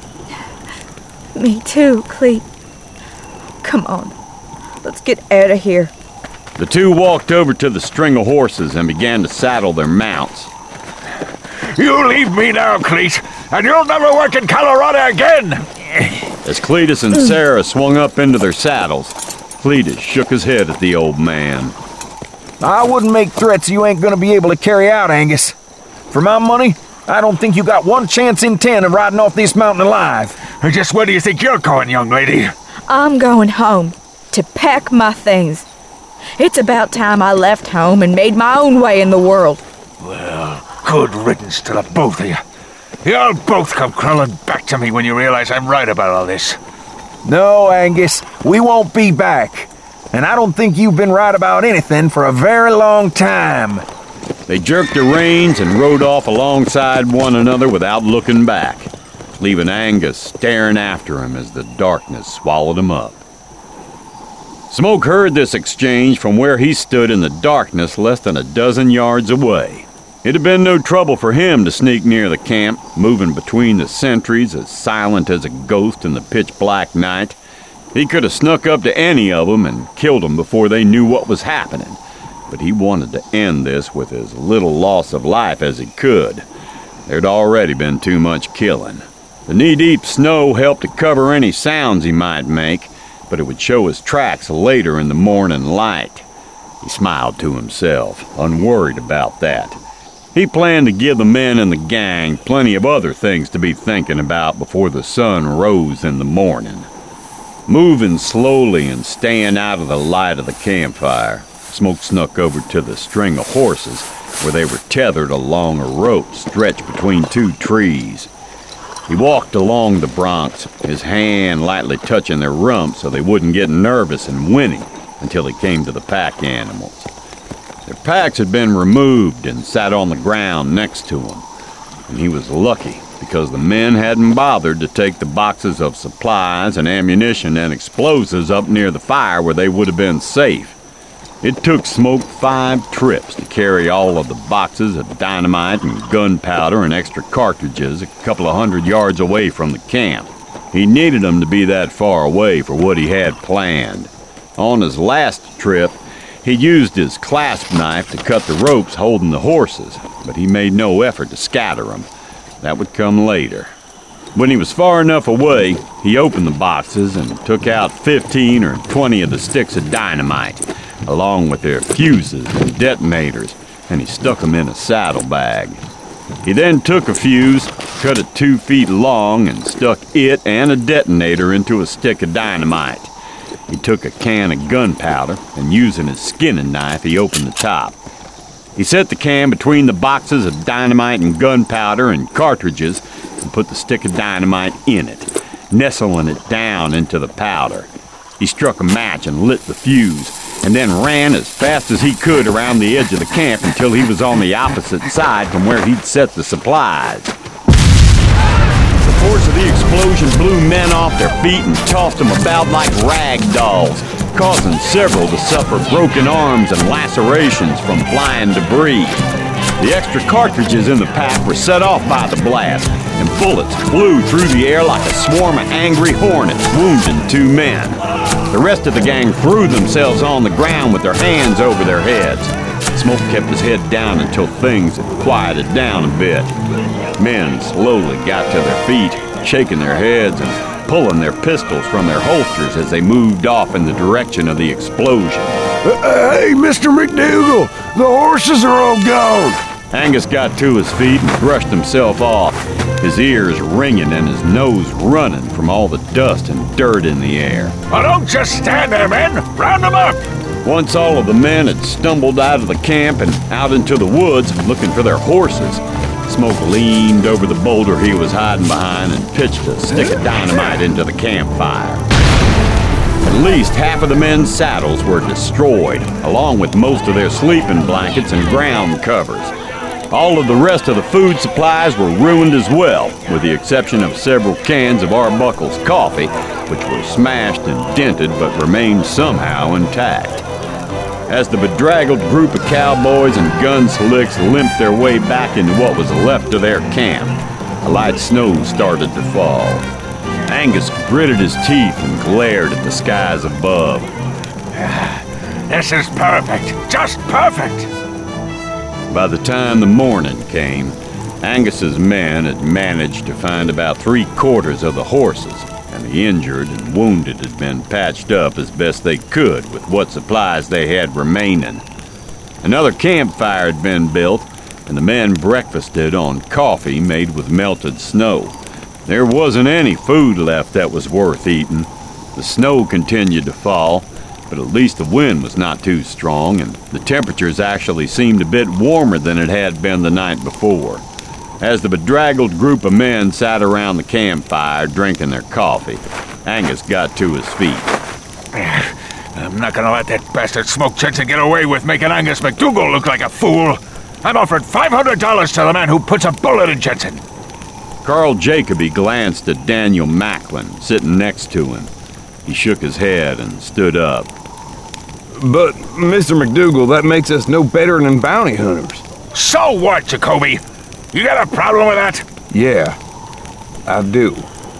Me too, Cleet. Come on, let's get out of here. The two walked over to the string of horses and began to saddle their mounts. You leave me now, Cleet, and you'll never work in Colorado again! As Cletus and Sarah swung up into their saddles, Cletus shook his head at the old man. I wouldn't make threats you ain't gonna be able to carry out, Angus. For my money, I don't think you got one chance in ten of riding off this mountain alive. Just where do you think you're going, young lady? I'm going home to pack my things. It's about time I left home and made my own way in the world. Well, good riddance to the both of you. You'll both come crawling back to me when you realize I'm right about all this. No, Angus, we won't be back. And I don't think you've been right about anything for a very long time. They jerked the reins and rode off alongside one another without looking back, leaving Angus staring after him as the darkness swallowed him up. Smoke heard this exchange from where he stood in the darkness less than a dozen yards away. It had been no trouble for him to sneak near the camp, moving between the sentries as silent as a ghost in the pitch-black night. He could have snuck up to any of them and killed them before they knew what was happening, but he wanted to end this with as little loss of life as he could. There'd already been too much killing. The knee-deep snow helped to cover any sounds he might make, but it would show his tracks later in the morning light. He smiled to himself, unworried about that. He planned to give the men in the gang plenty of other things to be thinking about before the sun rose in the morning. Moving slowly and staying out of the light of the campfire, Smoke snuck over to the string of horses where they were tethered along a rope stretched between two trees. He walked along the broncs, his hand lightly touching their rumps so they wouldn't get nervous and whinny until he came to the pack animals. Their packs had been removed and sat on the ground next to him, and he was lucky because the men hadn't bothered to take the boxes of supplies and ammunition and explosives up near the fire where they would have been safe. It took Smoke five trips to carry all of the boxes of dynamite and gunpowder and extra cartridges a couple of hundred yards away from the camp. He needed them to be that far away for what he had planned. On his last trip, he used his clasp knife to cut the ropes holding the horses, but he made no effort to scatter them. That would come later. When he was far enough away, he opened the boxes and took out fifteen or twenty of the sticks of dynamite, along with their fuses and detonators, and he stuck them in a saddlebag. He then took a fuse, cut it two feet long, and stuck it and a detonator into a stick of dynamite. He took a can of gunpowder, and using his skinning knife, he opened the top. He set the can between the boxes of dynamite and gunpowder and cartridges and put the stick of dynamite in it, nestling it down into the powder. He struck a match and lit the fuse, and then ran as fast as he could around the edge of the camp until he was on the opposite side from where he'd set the supplies. The force of the explosion blew men off their feet and tossed them about like rag dolls, causing several to suffer broken arms and lacerations from flying debris. The extra cartridges in the pack were set off by the blast, and bullets flew through the air like a swarm of angry hornets, wounding two men. The rest of the gang threw themselves on the ground with their hands over their heads. Smoke kept his head down until things had quieted down a bit. Men slowly got to their feet, shaking their heads and pulling their pistols from their holsters as they moved off in the direction of the explosion. Uh, hey, Mister McDougal, the horses are all gone. Angus got to his feet and brushed himself off, his ears ringing and his nose running from all the dust and dirt in the air. Oh, don't just stand there, men! Round them up! Once all of the men had stumbled out of the camp and out into the woods looking for their horses, Smoke leaned over the boulder he was hiding behind and pitched a stick of dynamite into the campfire. At least half of the men's saddles were destroyed, along with most of their sleeping blankets and ground covers. All of the rest of the food supplies were ruined as well, with the exception of several cans of Arbuckle's coffee, which were smashed and dented but remained somehow intact. As the bedraggled group of cowboys and gun slicks limped their way back into what was left of their camp, a light snow started to fall. Angus gritted his teeth and glared at the skies above. This is perfect. Just perfect. By the time the morning came, Angus's men had managed to find about three quarters of the horses, and the injured and wounded had been patched up as best they could with what supplies they had remaining. Another campfire had been built, and the men breakfasted on coffee made with melted snow. There wasn't any food left that was worth eating. The snow continued to fall, but at least the wind was not too strong, and the temperatures actually seemed a bit warmer than it had been the night before. As the bedraggled group of men sat around the campfire drinking their coffee, Angus got to his feet. I'm not gonna let that bastard Smoke Jensen get away with making Angus McDougal look like a fool. I'm offered five hundred dollars to the man who puts a bullet in Jensen. Carl Jacoby glanced at Daniel Macklin, sitting next to him. He shook his head and stood up. But, Mister McDougal, that makes us no better than bounty hunters. So what, Jacoby? You got a problem with that? Yeah, I do.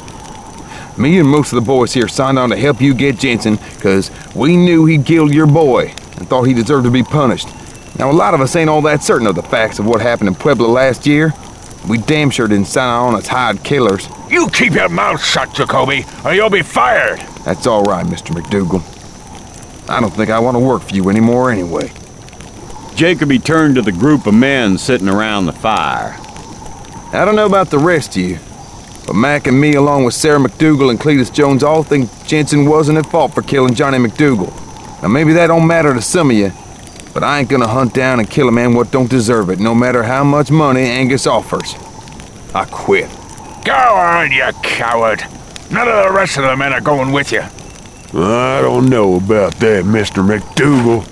Me and most of the boys here signed on to help you get Jensen because we knew he'd killed your boy and thought he deserved to be punished. Now, a lot of us ain't all that certain of the facts of what happened in Pueblo last year. We damn sure didn't sign on as hired killers. You keep your mouth shut, Jacoby, or you'll be fired. That's all right, Mister McDougal. I don't think I want to work for you anymore anyway. Jacoby turned to the group of men sitting around the fire. I don't know about the rest of you, but Mac and me, along with Sarah McDougal and Cletus Jones, all think Jensen wasn't at fault for killing Johnny McDougal. Now, maybe that don't matter to some of you, but I ain't gonna hunt down and kill a man what don't deserve it, no matter how much money Angus offers. I quit. Go on, you coward. None of the rest of the men are going with you. I don't know about that, Mister McDougal.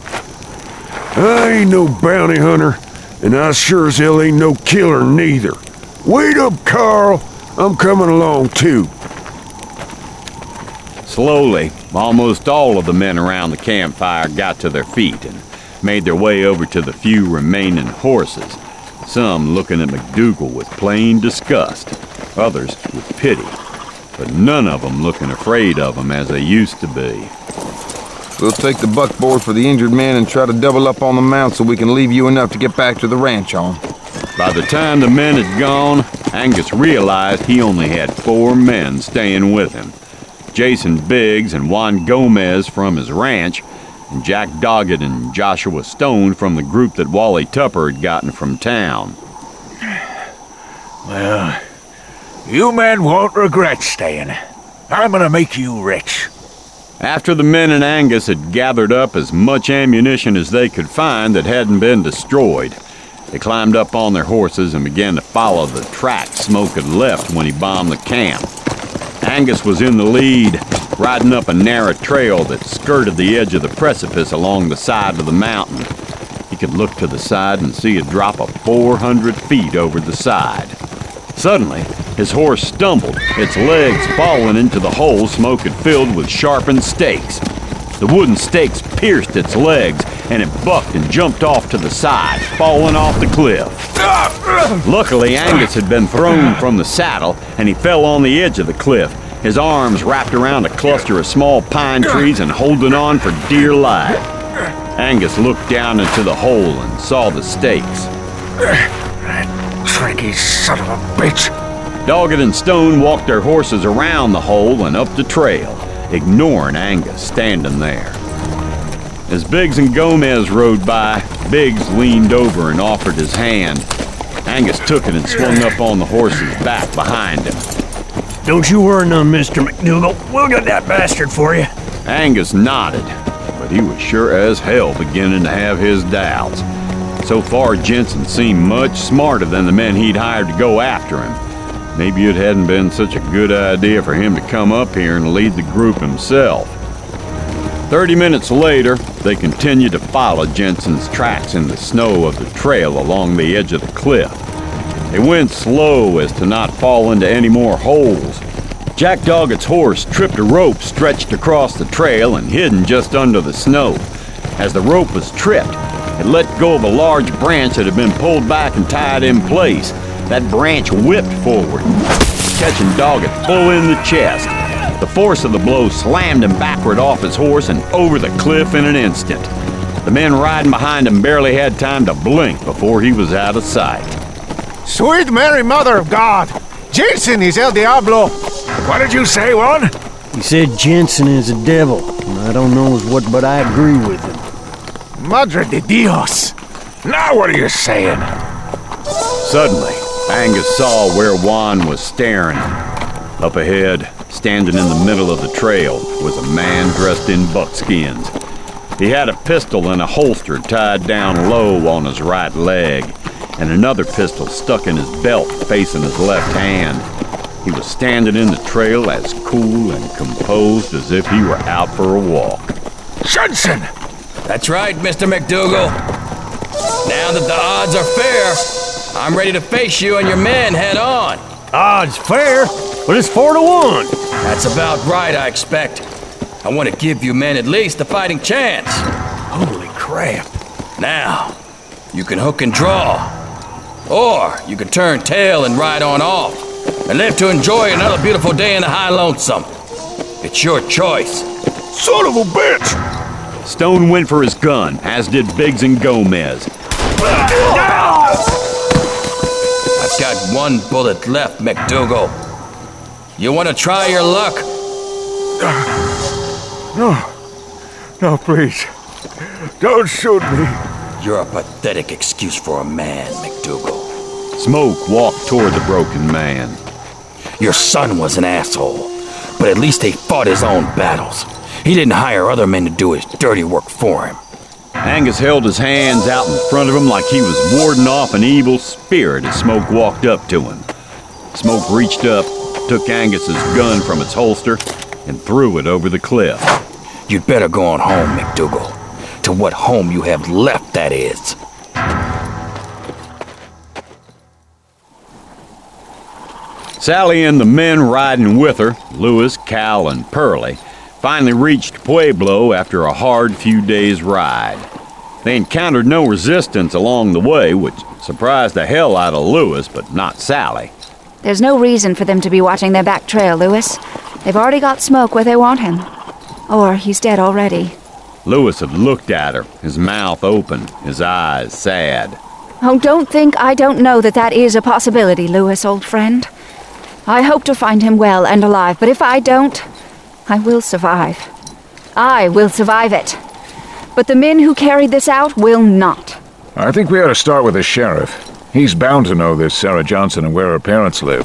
I ain't no bounty hunter, and I sure as hell ain't no killer neither. Wait up, Carl. I'm coming along, too. Slowly, almost all of the men around the campfire got to their feet and made their way over to the few remaining horses, some looking at McDougal with plain disgust, others with pity, but none of them looking afraid of him as they used to be. We'll take the buckboard for the injured men and try to double up on the mount so we can leave you enough to get back to the ranch on. By the time the men had gone, Angus realized he only had four men staying with him. Jason Biggs and Juan Gomez from his ranch, and Jack Doggett and Joshua Stone from the group that Wally Tupper had gotten from town. Well, you men won't regret staying. I'm gonna make you rich. After the men and Angus had gathered up as much ammunition as they could find that hadn't been destroyed, they climbed up on their horses and began to follow the track Smoke had left when he bombed the camp. Angus was in the lead, riding up a narrow trail that skirted the edge of the precipice along the side of the mountain. He could look to the side and see a drop of four hundred feet over the side. Suddenly, his horse stumbled, its legs falling into the hole Smoke had filled with sharpened stakes. The wooden stakes pierced its legs, and it bucked and jumped off to the side, falling off the cliff. Luckily, Angus had been thrown from the saddle, and he fell on the edge of the cliff, his arms wrapped around a cluster of small pine trees and holding on for dear life. Angus looked down into the hole and saw the stakes. Tricky son of a bitch. Doggett and Stone walked their horses around the hole and up the trail, ignoring Angus standing there. As Biggs and Gomez rode by, Biggs leaned over and offered his hand. Angus took it and swung up on the horse's back behind him. Don't you worry none, Mister McDougal. We'll get that bastard for you. Angus nodded, but he was sure as hell beginning to have his doubts. So far, Jensen seemed much smarter than the men he'd hired to go after him. Maybe it hadn't been such a good idea for him to come up here and lead the group himself. Thirty minutes later, they continued to follow Jensen's tracks in the snow of the trail along the edge of the cliff. They went slow as to not fall into any more holes. Jack Doggett's horse tripped a rope stretched across the trail and hidden just under the snow. As the rope was tripped, it let go of a large branch that had been pulled back and tied in place. That branch whipped forward, catching Doggett full in the chest. The force of the blow slammed him backward off his horse and over the cliff in an instant. The men riding behind him barely had time to blink before he was out of sight. Sweet Mary, Mother of God! Jensen is El Diablo! What did you say, Juan? He said Jensen is a devil, and I don't know what, but I agree with him. Madre de Dios! Now what are you saying? Suddenly, Angus saw where Juan was staring. Up ahead, standing in the middle of the trail, was a man dressed in buckskins. He had a pistol in a holster tied down low on his right leg, and another pistol stuck in his belt facing his left hand. He was standing in the trail as cool and composed as if he were out for a walk. Jensen! That's right, Mister McDougal. Now that the odds are fair, I'm ready to face you and your men head on. Odds fair? But it's four to one. That's about right, I expect. I want to give you men at least a fighting chance. Holy crap. Now, you can hook and draw. Or you can turn tail and ride on off, and live to enjoy another beautiful day in the high lonesome. It's your choice. Son of a bitch! Stone went for his gun, as did Biggs and Gomez. I've got one bullet left, McDougal. You want to try your luck? No. No, please. Don't shoot me. You're a pathetic excuse for a man, McDougal. Smoke walked toward the broken man. Your son was an asshole, but at least he fought his own battles. He didn't hire other men to do his dirty work for him. Angus held his hands out in front of him like he was warding off an evil spirit as Smoke walked up to him. Smoke reached up, took Angus's gun from its holster, and threw it over the cliff. You'd better go on home, McDougal. To what home you have left, that is. Sally and the men riding with her, Lewis, Cal, and Pearlie, finally reached Pueblo after a hard few days' ride. They encountered no resistance along the way, which surprised the hell out of Lewis, but not Sally. There's no reason for them to be watching their back trail, Lewis. They've already got Smoke where they want him. Or he's dead already. Lewis had looked at her, his mouth open, his eyes sad. Oh, don't think I don't know that that is a possibility, Lewis, old friend. I hope to find him well and alive, but if I don't, I will survive. I will survive it. But the men who carried this out will not. I think we ought to start with the sheriff. He's bound to know this Sarah Johnson and where her parents live.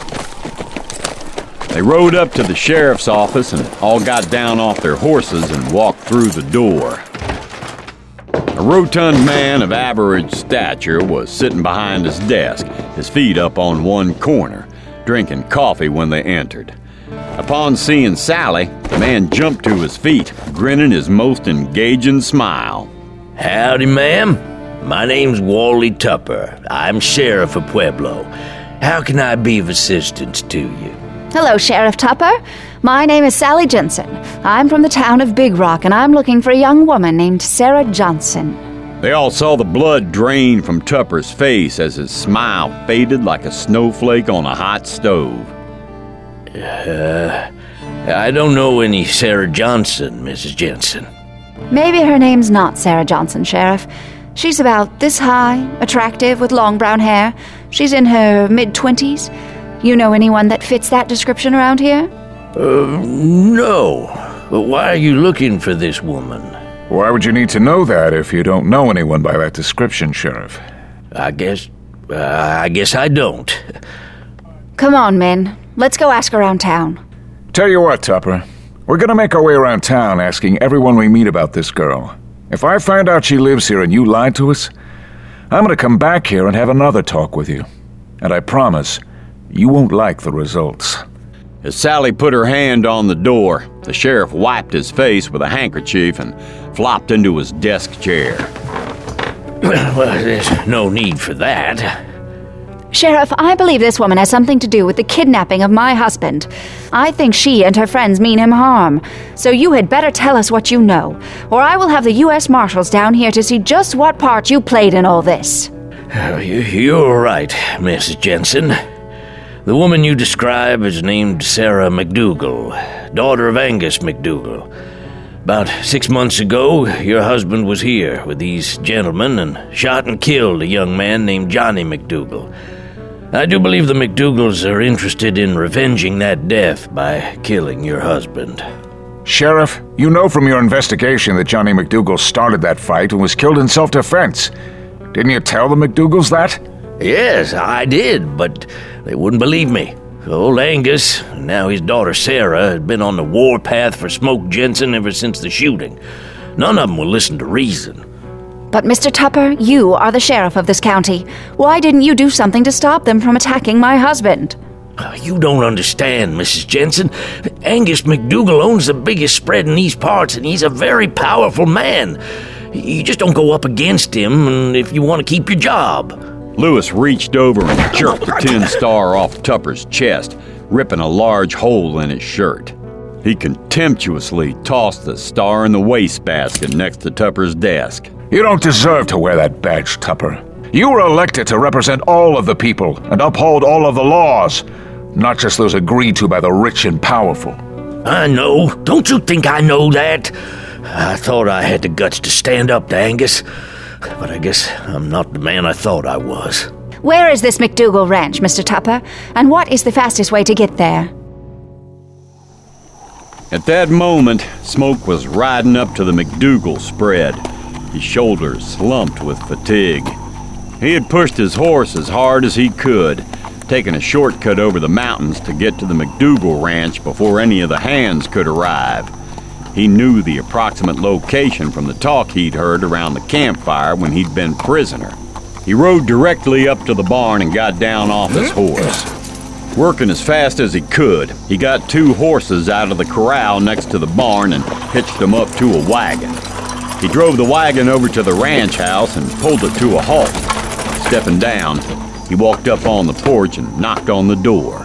They rode up to the sheriff's office and all got down off their horses and walked through the door. A rotund man of average stature was sitting behind his desk, his feet up on one corner, drinking coffee when they entered. Upon seeing Sally, the man jumped to his feet, grinning his most engaging smile. Howdy, ma'am. My name's Wally Tupper. I'm sheriff of Pueblo. How can I be of assistance to you? Hello, Sheriff Tupper. My name is Sally Jensen. I'm from the town of Big Rock, and I'm looking for a young woman named Sarah Johnson. They all saw the blood drain from Tupper's face as his smile faded like a snowflake on a hot stove. Uh, I don't know any Sarah Johnson, Missus Jensen. Maybe her name's not Sarah Johnson, Sheriff. She's about this high, attractive, with long brown hair. She's in her mid-twenties. You know anyone that fits that description around here? Uh, no. But why are you looking for this woman? Why would you need to know that if you don't know anyone by that description, Sheriff? I guess... Uh, I guess I don't. Come on, men. Let's go ask around town. Tell you what, Tupper. We're gonna make our way around town asking everyone we meet about this girl. If I find out she lives here and you lied to us, I'm gonna come back here and have another talk with you. And I promise, you won't like the results. As Sally put her hand on the door, the sheriff wiped his face with a handkerchief and flopped into his desk chair. Well, there's no need for that. Sheriff, I believe this woman has something to do with the kidnapping of my husband. I think she and her friends mean him harm. So you had better tell us what you know, or I will have the U S Marshals down here to see just what part you played in all this. Oh, you're right, Missus Jensen. The woman you describe is named Sarah McDougal, daughter of Angus McDougal. About six months ago, your husband was here with these gentlemen and shot and killed a young man named Johnny McDougal. I do believe the McDougals are interested in revenging that death by killing your husband. Sheriff, you know from your investigation that Johnny McDougal started that fight and was killed in self-defense. Didn't you tell the McDougals that? Yes, I did, but they wouldn't believe me. Old Angus, and now his daughter Sarah, had been on the warpath for Smoke Jensen ever since the shooting. None of them will listen to reason. But, Mister Tupper, you are the sheriff of this county. Why didn't you do something to stop them from attacking my husband? You don't understand, Missus Jensen. Angus McDougal owns the biggest spread in these parts, and he's a very powerful man. You just don't go up against him and if you want to keep your job. Lewis reached over and jerked the tin star off Tupper's chest, ripping a large hole in his shirt. He contemptuously tossed the star in the wastebasket next to Tupper's desk. You don't deserve to wear that badge, Tupper. You were elected to represent all of the people and uphold all of the laws, not just those agreed to by the rich and powerful. I know. Don't you think I know that? I thought I had the guts to stand up to Angus, but I guess I'm not the man I thought I was. Where is this McDougal ranch, Mister Tupper? And what is the fastest way to get there? At that moment, Smoke was riding up to the McDougal spread. His shoulders slumped with fatigue. He had pushed his horse as hard as he could, taking a shortcut over the mountains to get to the McDougal ranch before any of the hands could arrive. He knew the approximate location from the talk he'd heard around the campfire when he'd been prisoner. He rode directly up to the barn and got down off his horse. Working as fast as he could, he got two horses out of the corral next to the barn and hitched them up to a wagon. He drove the wagon over to the ranch house and pulled it to a halt. Stepping down, he walked up on the porch and knocked on the door.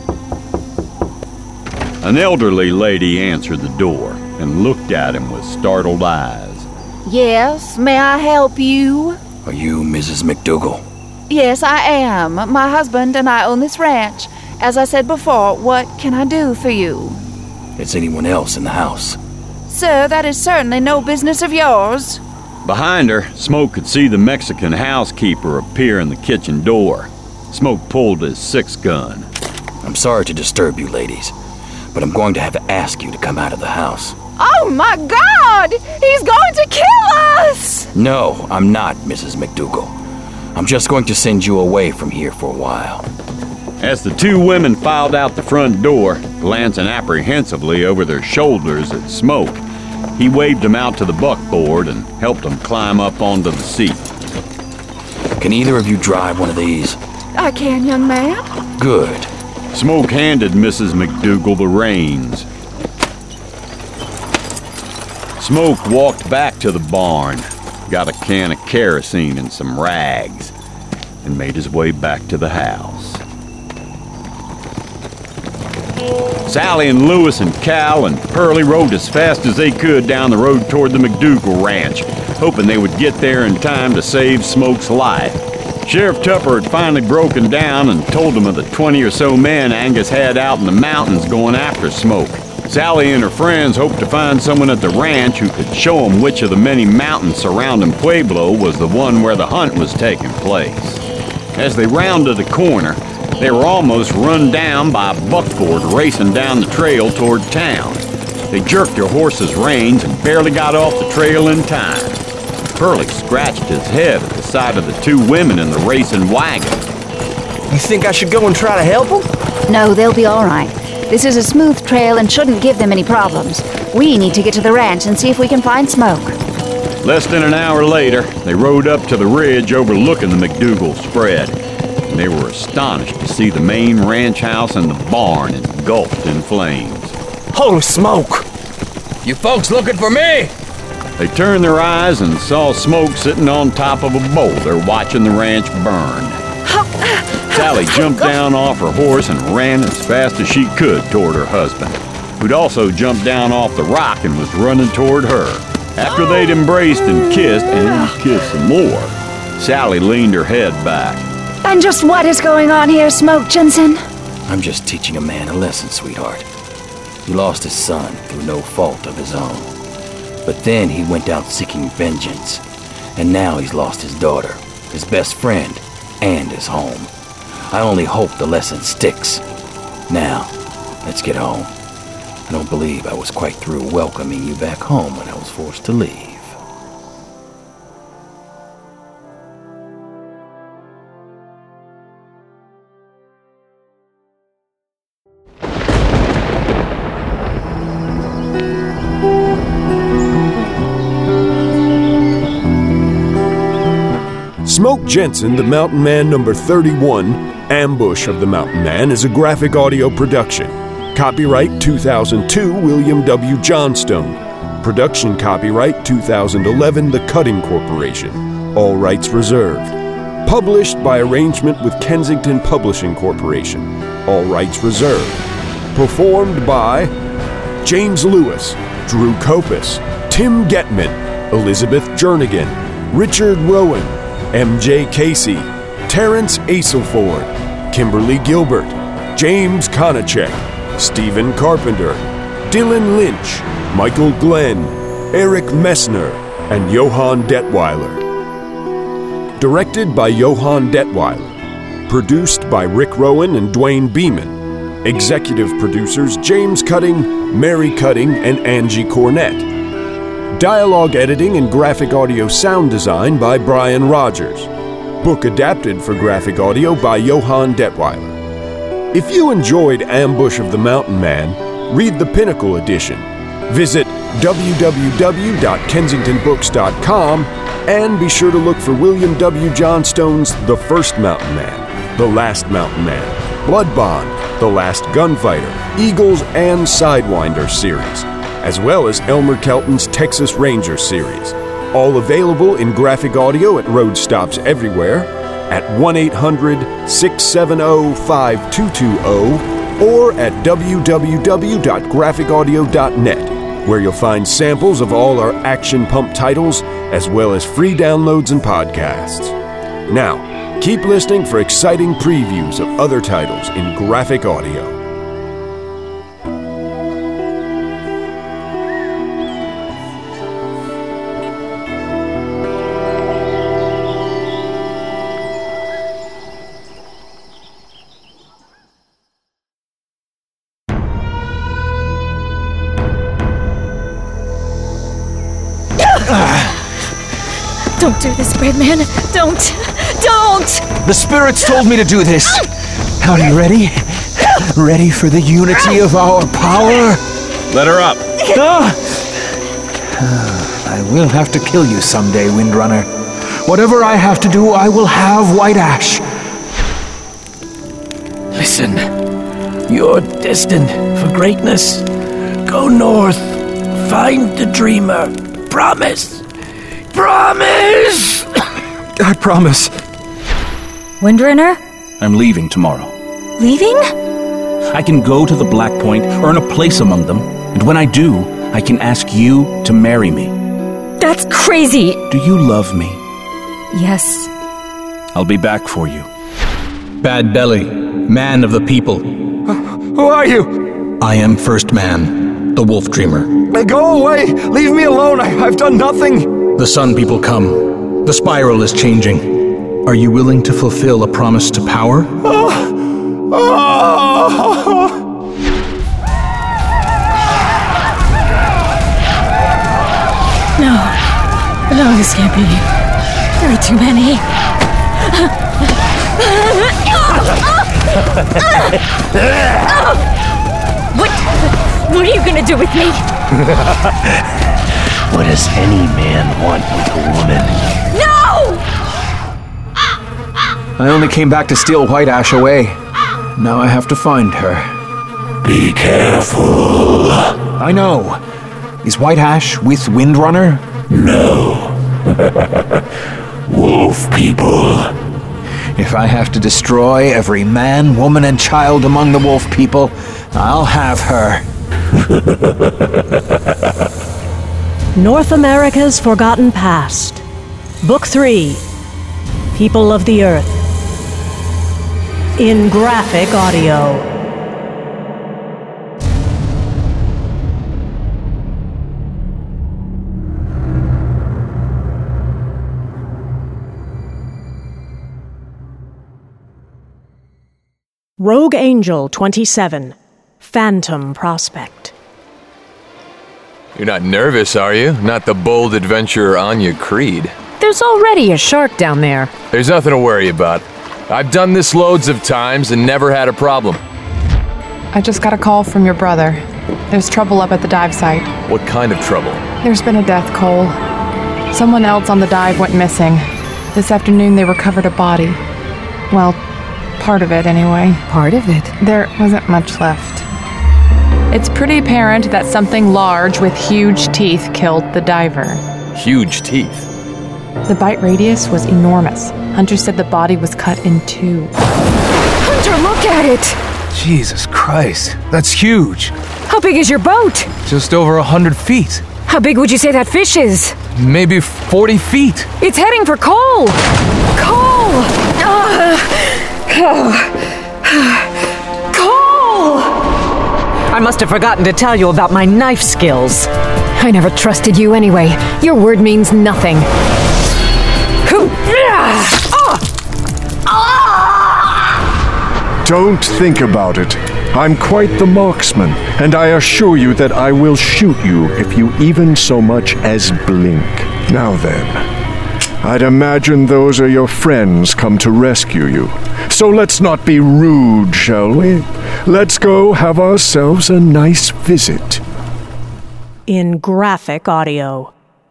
An elderly lady answered the door and looked at him with startled eyes. Yes, may I help you? Are you Missus McDougal? Yes, I am. My husband and I own this ranch. As I said before, what can I do for you? Is anyone else in the house? Sir, that is certainly no business of yours. Behind her, Smoke could see the Mexican housekeeper appear in the kitchen door. Smoke pulled his six gun. I'm sorry to disturb you, ladies, but I'm going to have to ask you to come out of the house. Oh my God! He's going to kill us! No, I'm not, Missus McDougal. I'm just going to send you away from here for a while. As the two women filed out the front door, glancing apprehensively over their shoulders at Smoke, he waved them out to the buckboard and helped them climb up onto the seat. Can either of you drive one of these? I can, young man. Good. Smoke handed Missus McDougal the reins. Smoke walked back to the barn, got a can of kerosene and some rags, and made his way back to the house. Sally and Lewis and Cal and Pearlie rode as fast as they could down the road toward the McDougal ranch, hoping they would get there in time to save Smoke's life. Sheriff Tupper had finally broken down and told them of the twenty or so men Angus had out in the mountains going after Smoke. Sally and her friends hoped to find someone at the ranch who could show them which of the many mountains surrounding Pueblo was the one where the hunt was taking place. As they rounded the corner, they were almost run down by a buckboard racing down the trail toward town. They jerked their horses' reins and barely got off the trail in time. Pearlie scratched his head at the sight of the two women in the racing wagon. You think I should go and try to help them? No, they'll be all right. This is a smooth trail and shouldn't give them any problems. We need to get to the ranch and see if we can find Smoke. Less than an hour later, they rode up to the ridge overlooking the McDougal spread. And they were astonished to see the main ranch house and the barn engulfed in flames. Holy smoke! You folks looking for me? They turned their eyes and saw Smoke sitting on top of a boulder watching the ranch burn. Sally jumped down off her horse and ran as fast as she could toward her husband, who'd also jumped down off the rock and was running toward her. After they'd embraced and kissed, and kissed some more, Sally leaned her head back. And just what is going on here, Smoke Jensen? I'm just teaching a man a lesson, sweetheart. He lost his son through no fault of his own. But then he went out seeking vengeance. And now he's lost his daughter, his best friend, and his home. I only hope the lesson sticks. Now, let's get home. I don't believe I was quite through welcoming you back home when I was forced to leave. Smoke Jensen, The Mountain Man number thirty-one, Ambush of the Mountain Man, is a graphic audio production. Copyright two thousand two, William W. Johnstone. Production copyright two thousand eleven, The Cutting Corporation. All rights reserved. Published by arrangement with Kensington Publishing Corporation. All rights reserved. Performed by James Lewis, Drew Kopis, Tim Getman, Elizabeth Jernigan, Richard Rowan, M J Casey, Terrence Aselford, Kimberly Gilbert, James Konachek, Stephen Carpenter, Dylan Lynch, Michael Glenn, Eric Messner, and Johann Detweiler. Directed by Johann Detweiler. Produced by Rick Rowan and Dwayne Beeman. Executive producers James Cutting, Mary Cutting, and Angie Cornett. Dialogue editing and graphic audio sound design by Brian Rogers. Book adapted for graphic audio by Johann Detweiler. If you enjoyed Ambush of the Mountain Man, read the Pinnacle edition. Visit w w w dot kensington books dot com and be sure to look for William W. Johnstone's The First Mountain Man, The Last Mountain Man, Blood Bond, The Last Gunfighter, Eagles, and Sidewinder series, as well as Elmer Kelton's Texas Ranger series. All available in graphic audio at road stops everywhere at one eight hundred, six seven zero, five two two zero or at w w w dot graphic audio dot net, where you'll find samples of all our Action Pump titles, as well as free downloads and podcasts. Now, keep listening for exciting previews of other titles in graphic audio. Don't do this, Breadman. Don't. Don't! The spirits told me to do this. Are you ready? Ready for the unity of our power? Let her up. Ah! I will have to kill you someday, Windrunner. Whatever I have to do, I will have White Ash. Listen, you're destined for greatness. Go north. Find the dreamer. Promise. Promise! I promise. Windrunner? I'm leaving tomorrow. Leaving? I can go to the Black Point, earn a place among them, and when I do, I can ask you to marry me. That's crazy! Do you love me? Yes. I'll be back for you. Bad Belly, man of the people. Who are you? I am First Man, the Wolf Dreamer. Go away! Leave me alone! I, I've done nothing! The Sun People come. The spiral is changing. Are you willing to fulfill a promise to power? Oh. Oh. No. No, this can't be. There are too many. What? What are you gonna do with me? What does any man want with a woman? No! I only came back to steal White Ash away. Now I have to find her. Be careful. I know. Is White Ash with Windrunner? No. Wolf people. If I have to destroy every man, woman, and child among the wolf people, I'll have her. North America's Forgotten Past. Book three. People of the Earth. In graphic audio. Rogue Angel twenty-seven. Phantom Prospect. You're not nervous, are you? Not the bold adventurer Anya Creed. There's already a shark down there. There's nothing to worry about. I've done this loads of times and never had a problem. I just got a call from your brother. There's trouble up at the dive site. What kind of trouble? There's been a death, Cole. Someone else on the dive went missing. This afternoon they recovered a body. Well, part of it anyway. Part of it? There wasn't much left. It's pretty apparent that something large with huge teeth killed the diver. Huge teeth? The bite radius was enormous. Hunter said the body was cut in two. Hunter, look at it! Jesus Christ, that's huge. How big is your boat? Just over a hundred feet. How big would you say that fish is? Maybe forty feet. It's heading for Cole! Cole! Uh, Cole! I must have forgotten to tell you about my knife skills. I never trusted you anyway. Your word means nothing. Don't think about it. I'm quite the marksman, and I assure you that I will shoot you if you even so much as blink. Now then, I'd imagine those are your friends come to rescue you. So let's not be rude, shall we? Let's go have ourselves a nice visit. In graphic audio.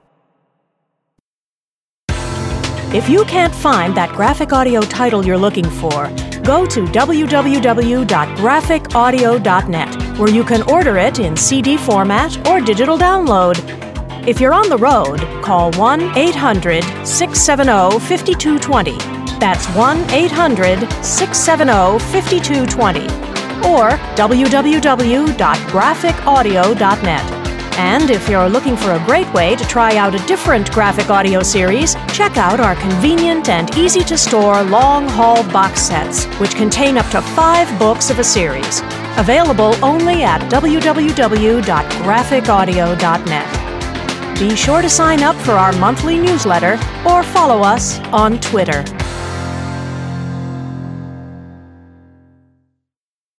If you can't find that graphic audio title you're looking for, go to w w w dot graphic audio dot net, where you can order it in C D format or digital download. If you're on the road, call one eight hundred six seven zero five two two zero. That's one eight hundred six seven zero five two two zero. Or w w w dot graphic audio dot net. And if you're looking for a great way to try out a different graphic audio series, check out our convenient and easy-to-store long-haul box sets, which contain up to five books of a series. Available only at w w w dot graphic audio dot net. Be sure to sign up for our monthly newsletter or follow us on Twitter.